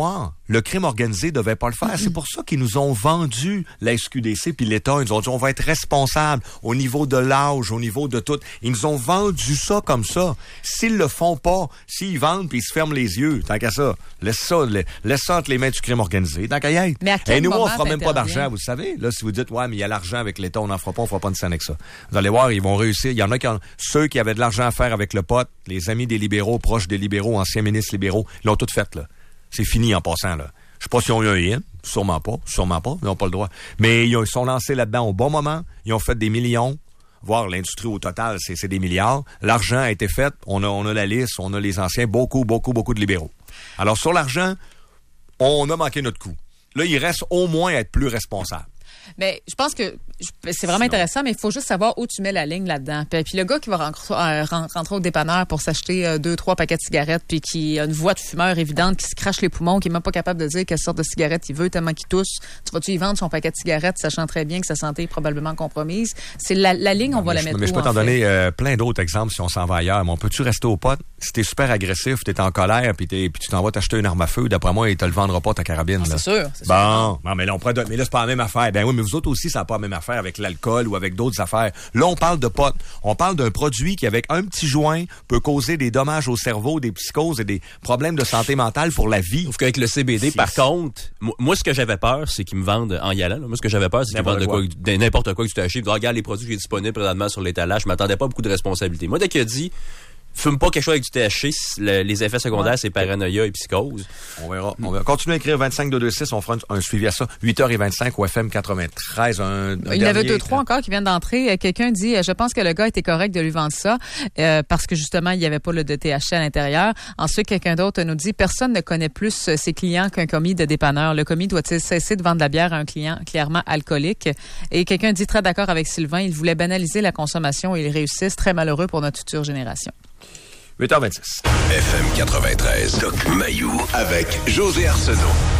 le crime organisé devait pas le faire. C'est pour ça qu'ils nous ont vendu la S Q D C puis l'État. Ils nous ont dit on va être responsable au niveau de l'âge, au niveau de tout. Ils nous ont vendu ça comme ça. S'ils le font pas, s'ils vendent puis ils se ferment les yeux, tant qu'à ça, laisse ça, laisse ça entre les mains du crime organisé. Tant qu'à y être. Mais à quel Et nous, moment on fera même pas t'interviens? d'argent, vous le savez. Là, si vous dites ouais, mais il y a l'argent avec l'État, on n'en fera pas, on fera pas de scène avec ça. Vous allez voir, ils vont réussir. Il y en a qui ont, ceux qui avaient de l'argent à faire avec le pote, les amis des libéraux, proches des libéraux, anciens ministres libéraux, ils l'ont tout fait là. C'est fini en passant là. Je sais pas s'ils ont eu un in, sûrement pas, sûrement pas, ils n'ont pas le droit. Mais ils, ont, ils sont lancés là-dedans au bon moment, ils ont fait des millions, voire l'industrie au total, c'est, c'est des milliards. L'argent a été fait, on a, on a la liste, on a les anciens, beaucoup, beaucoup, beaucoup de libéraux. Alors sur l'argent, on a manqué notre coup. Là, il reste au moins à être plus responsable. Mais je pense que c'est vraiment Sinon. intéressant, mais il faut juste savoir où tu mets la ligne là-dedans. Puis, puis le gars qui va rentrer, euh, rentrer au dépanneur pour s'acheter euh, deux, trois paquets de cigarettes, puis qui a une voix de fumeur évidente, qui se crache les poumons, qui est même pas capable de dire quelle sorte de cigarette il veut, tellement qu'il tousse. Tu vas-tu y vendre son paquet de cigarettes, sachant très bien que sa santé est probablement compromise? C'est la, la ligne, on Non, va mais la je, mettre Mais où, je peux en t'en fait? donner euh, plein d'autres exemples si on s'en va ailleurs. Mais on peut-tu rester au pot? Si t'es super agressif, t'es en colère, puis, t'es, puis tu t'en vas t'acheter une arme à feu, d'après moi, il te le vendra pas ta carabine. Ah, là. c'est sûr. C'est Bon, sûr. non, mais là, on pourrait donner- mais là, c'est pas la même affaire. Ben oui, mais vous autres aussi, ça n'a pas la même affaire avec l'alcool ou avec d'autres affaires. Là, on parle de pot. On parle d'un produit qui, avec un petit joint, peut causer des dommages au cerveau, des psychoses et des problèmes de santé mentale pour la vie. Sauf qu'avec le C B D, Si. par contre, moi, moi, ce que j'avais peur, c'est qu'ils me vendent en y allant. là. Moi, ce que j'avais peur, c'est qu'ils me N'importe vendent de quoi. quoi, de n'importe quoi que tu t'achètes. Ils me disent, regarde les produits qui sont disponibles présentement sur l'étalage. Je m'attendais pas à beaucoup de responsabilités. Moi, dès qu'il a dit, fume pas quelque chose avec du T H C, le- les effets secondaires, Ouais. c'est paranoïa et psychose. On verra. On va continuer à écrire vingt-cinq deux deux six. On fera un, un suivi à ça. huit heures vingt-cinq au F M quatre-vingt-treize. Un, un Il y en avait dernier. deux, trois encore qui viennent d'entrer. Euh, Quelqu'un dit, euh, je pense que le gars était correct de lui vendre ça euh, parce que justement, il n'y avait pas le de T H C à l'intérieur. Ensuite, quelqu'un d'autre nous dit, personne ne connaît plus euh, ses clients qu'un commis de dépanneur. Le commis doit-il cesser de vendre de la bière à un client clairement alcoolique? Et quelqu'un dit, très d'accord avec Sylvain, il voulait banaliser la consommation et ils réussissent. Très malheureux pour notre future génération. huit heures vingt-six. F M quatre-vingt-treize. Doc Mayou avec José Arsenault.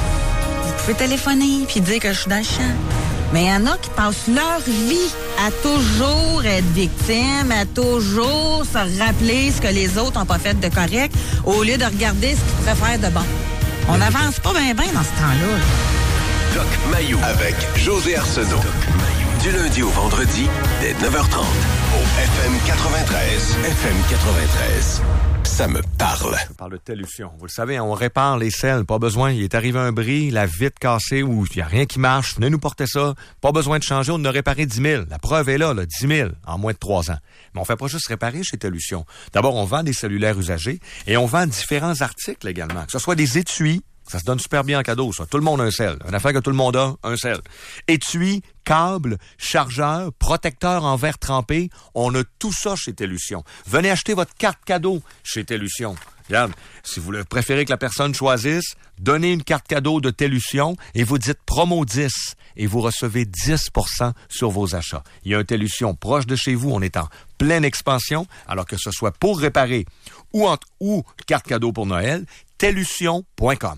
Vous pouvez téléphoner puis dire que je suis dans le champ. Mais il y en a qui passent leur vie à toujours être victimes, à toujours se rappeler ce que les autres n'ont pas fait de correct, au lieu de regarder ce qu'ils pourraient faire de bon. On n'avance pas bien bien dans ce temps-là. là. Doc Mayou avec José Arsenault. Du lundi au vendredi, dès neuf heures trente. Au F M quatre-vingt-treize. F M quatre-vingt-treize. Ça me parle. On parle de télution. Vous le savez, on répare les selles. Pas besoin. Il est arrivé un bris, la vitre cassée ou il n'y a rien qui marche. Venez nous porter ça. Pas besoin de changer. On en a réparé dix mille. La preuve est là, là dix mille en moins de trois ans. Mais on fait pas juste réparer chez Télution. D'abord, on vend des cellulaires usagés et on vend différents articles également. Que ce soit des étuis. Ça se donne super bien en cadeau, ça. Tout le monde a un sel. Une affaire que tout le monde a, un sel. Étui, câble, chargeur, protecteur en verre trempé. On a tout ça chez Télution. Venez acheter votre carte cadeau chez Télution. Regarde, si vous le préférez que la personne choisisse, donnez une carte cadeau de Télution et vous dites promo dix et vous recevez dix pour cent sur vos achats. Il y a un Télution proche de chez vous. On est en pleine expansion, alors que ce soit pour réparer ou, en, ou carte cadeau pour Noël, télution point com.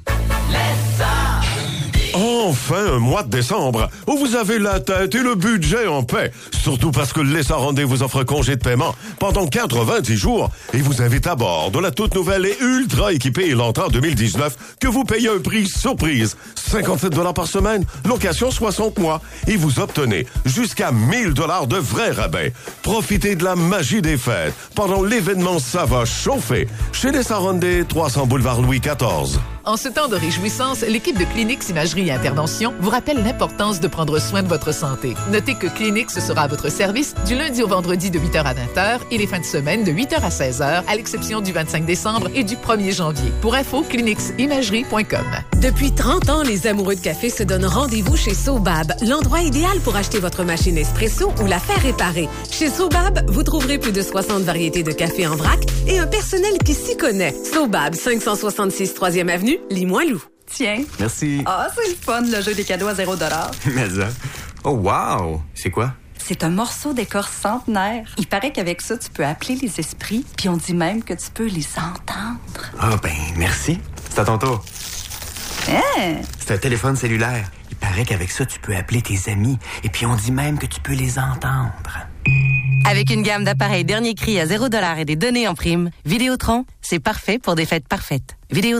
Enfin un mois de décembre où vous avez la tête et le budget en paix. Surtout parce que le Lessard Rendez vous offre congé de paiement pendant quatre-vingt-dix jours et vous invite à bord de la toute nouvelle et ultra équipée Elantra deux mille dix-neuf que vous payez un prix surprise. cinquante-sept dollars par semaine, location soixante mois et vous obtenez jusqu'à mille dollars de vrais rabais. Profitez de la magie des fêtes pendant l'événement Ça va chauffer chez Lessard Rendez, trois cents boulevard Louis quatorze. En ce temps de réjouissance, l'équipe de Clinix Imagerie et Intervention vous rappelle l'importance de prendre soin de votre santé. Notez que Clinix sera à votre service du lundi au vendredi de huit heures à vingt heures et les fins de semaine de huit heures à seize heures, à l'exception du vingt-cinq décembre et du premier janvier. Pour info, clinix imagerie point com. Depuis trente ans, les amoureux de café se donnent rendez-vous chez Sobab, l'endroit idéal pour acheter votre machine espresso ou la faire réparer. Chez Sobab, vous trouverez plus de soixante variétés de café en vrac et un personnel qui s'y connaît. Sobab, cinq cent soixante-six troisième avenue, Limoilou. Tiens. Merci. Ah, c'est le fun, le jeu des cadeaux à zéro dollar. Mais ça. Oh, wow! C'est quoi? C'est un morceau d'écorce centenaire. Il paraît qu'avec ça, tu peux appeler les esprits, puis on dit même que tu peux les entendre. Ah, ben, merci. C'est à ton tour. Hein? C'est un téléphone cellulaire. Il paraît qu'avec ça, tu peux appeler tes amis, et puis on dit même que tu peux les entendre. Avec une gamme d'appareils dernier cri à zéro dollar et des données en prime, Vidéotron, c'est parfait pour des fêtes parfaites. Vidéotron.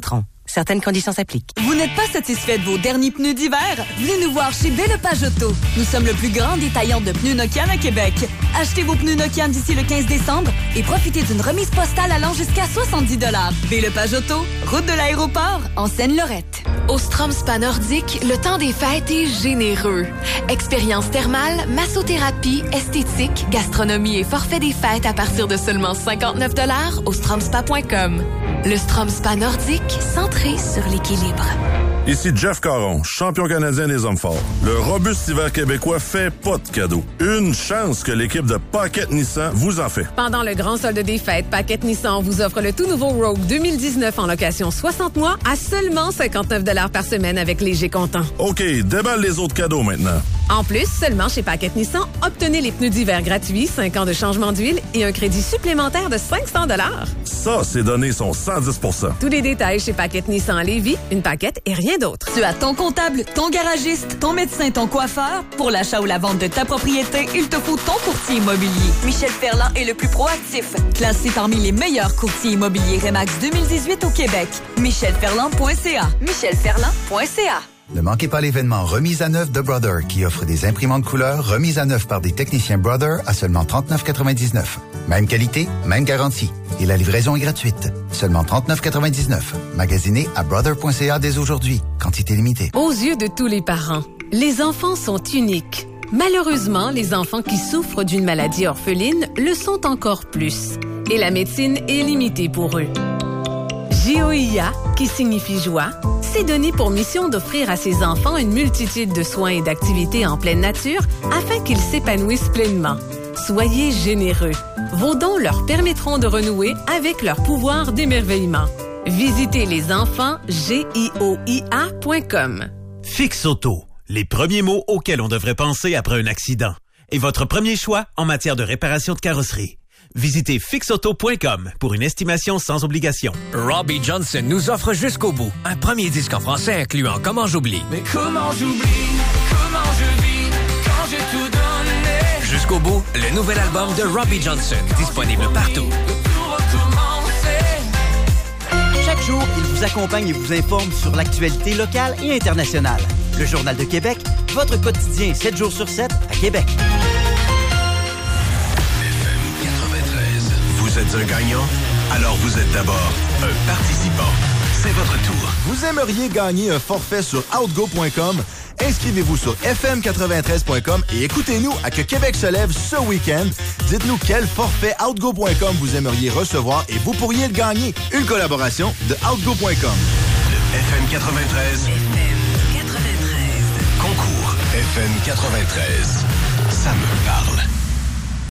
Certaines conditions s'appliquent. Vous n'êtes pas satisfait de vos derniers pneus d'hiver? Venez nous voir chez Belle-Page Auto. Nous sommes le plus grand détaillant de pneus Nokian à Québec. Achetez vos pneus Nokian d'ici le quinze décembre et profitez d'une remise postale allant jusqu'à soixante-dix dollars. Belle-Page Auto, route de l'aéroport, en Seine-Lorette. Au Strom Spa Nordique, le temps des fêtes est généreux. Expérience thermale, massothérapie, esthétique, gastronomie et forfait des fêtes à partir de seulement cinquante-neuf dollars au stromspa point com. Le Strom Spa Nordique, centré sur l'équilibre. Ici Jeff Caron, champion canadien des hommes forts. Le robuste hiver québécois fait pas de cadeau. Une chance que l'équipe de Paquette Nissan vous en fait. Pendant le grand solde des fêtes, Paquette Nissan vous offre le tout nouveau Rogue deux mille dix-neuf en location soixante mois à seulement cinquante-neuf dollars par semaine avec léger comptant. OK, déballe les autres cadeaux maintenant. En plus, seulement chez Paquette Nissan, obtenez les pneus d'hiver gratuits, cinq ans de changement d'huile et un crédit supplémentaire de cinq cents dollars. Ça, ces données sont cent dix pour cent. Tous les détails chez Paquette Nissan à Lévis, une Paquette et rien d'autre. Tu as ton comptable, ton garagiste, ton médecin, ton coiffeur. Pour l'achat ou la vente de ta propriété, il te faut ton courtier immobilier. Michel Ferland est le plus proactif. Classé parmi les meilleurs courtiers immobiliers Remax deux mille dix-huit au Québec. michel ferland point c a. michel ferland point c a. Ne manquez pas l'événement Remise à neuf de Brother qui offre des imprimantes couleurs remises à neuf par des techniciens Brother à seulement trente-neuf quatre-vingt-dix-neuf. Même qualité, même garantie. Et la livraison est gratuite. Seulement trente-neuf quatre-vingt-dix-neuf. Magasinez à brother point c a dès aujourd'hui. Quantité limitée. Aux yeux de tous les parents, les enfants sont uniques. Malheureusement, les enfants qui souffrent d'une maladie orpheline le sont encore plus. Et la médecine est limitée pour eux. J O I A, qui signifie joie, s'est donné pour mission d'offrir à ses enfants une multitude de soins et d'activités en pleine nature afin qu'ils s'épanouissent pleinement. Soyez généreux. Vos dons leur permettront de renouer avec leur pouvoir d'émerveillement. Visitez les enfants G I O I A point com. Fix Auto, les premiers mots auxquels on devrait penser après un accident. Et votre premier choix en matière de réparation de carrosserie. Visitez fix auto point com pour une estimation sans obligation. Robbie Johnson nous offre Jusqu'au bout, un premier disque en français incluant Comment j'oublie. Mais comment j'oublie, comment je vis, quand j'ai tout donné. Jusqu'au bout, le nouvel album de Robbie Johnson, disponible partout. Chaque jour, il vous accompagne et vous informe sur l'actualité locale et internationale. Le Journal de Québec, votre quotidien sept jours sur sept à Québec. Vous êtes un gagnant? Alors vous êtes d'abord un participant. C'est votre tour. Vous aimeriez gagner un forfait sur outgo point com? Inscrivez-vous sur f m quatre-vingt-treize point com et écoutez-nous à Que Québec se lève ce week-end. Dites-nous quel forfait outgo point com vous aimeriez recevoir et vous pourriez le gagner. Une collaboration de outgo point com. Le F M quatre-vingt-treize. F M quatre-vingt-treize. Concours F M quatre-vingt-treize. Ça me parle.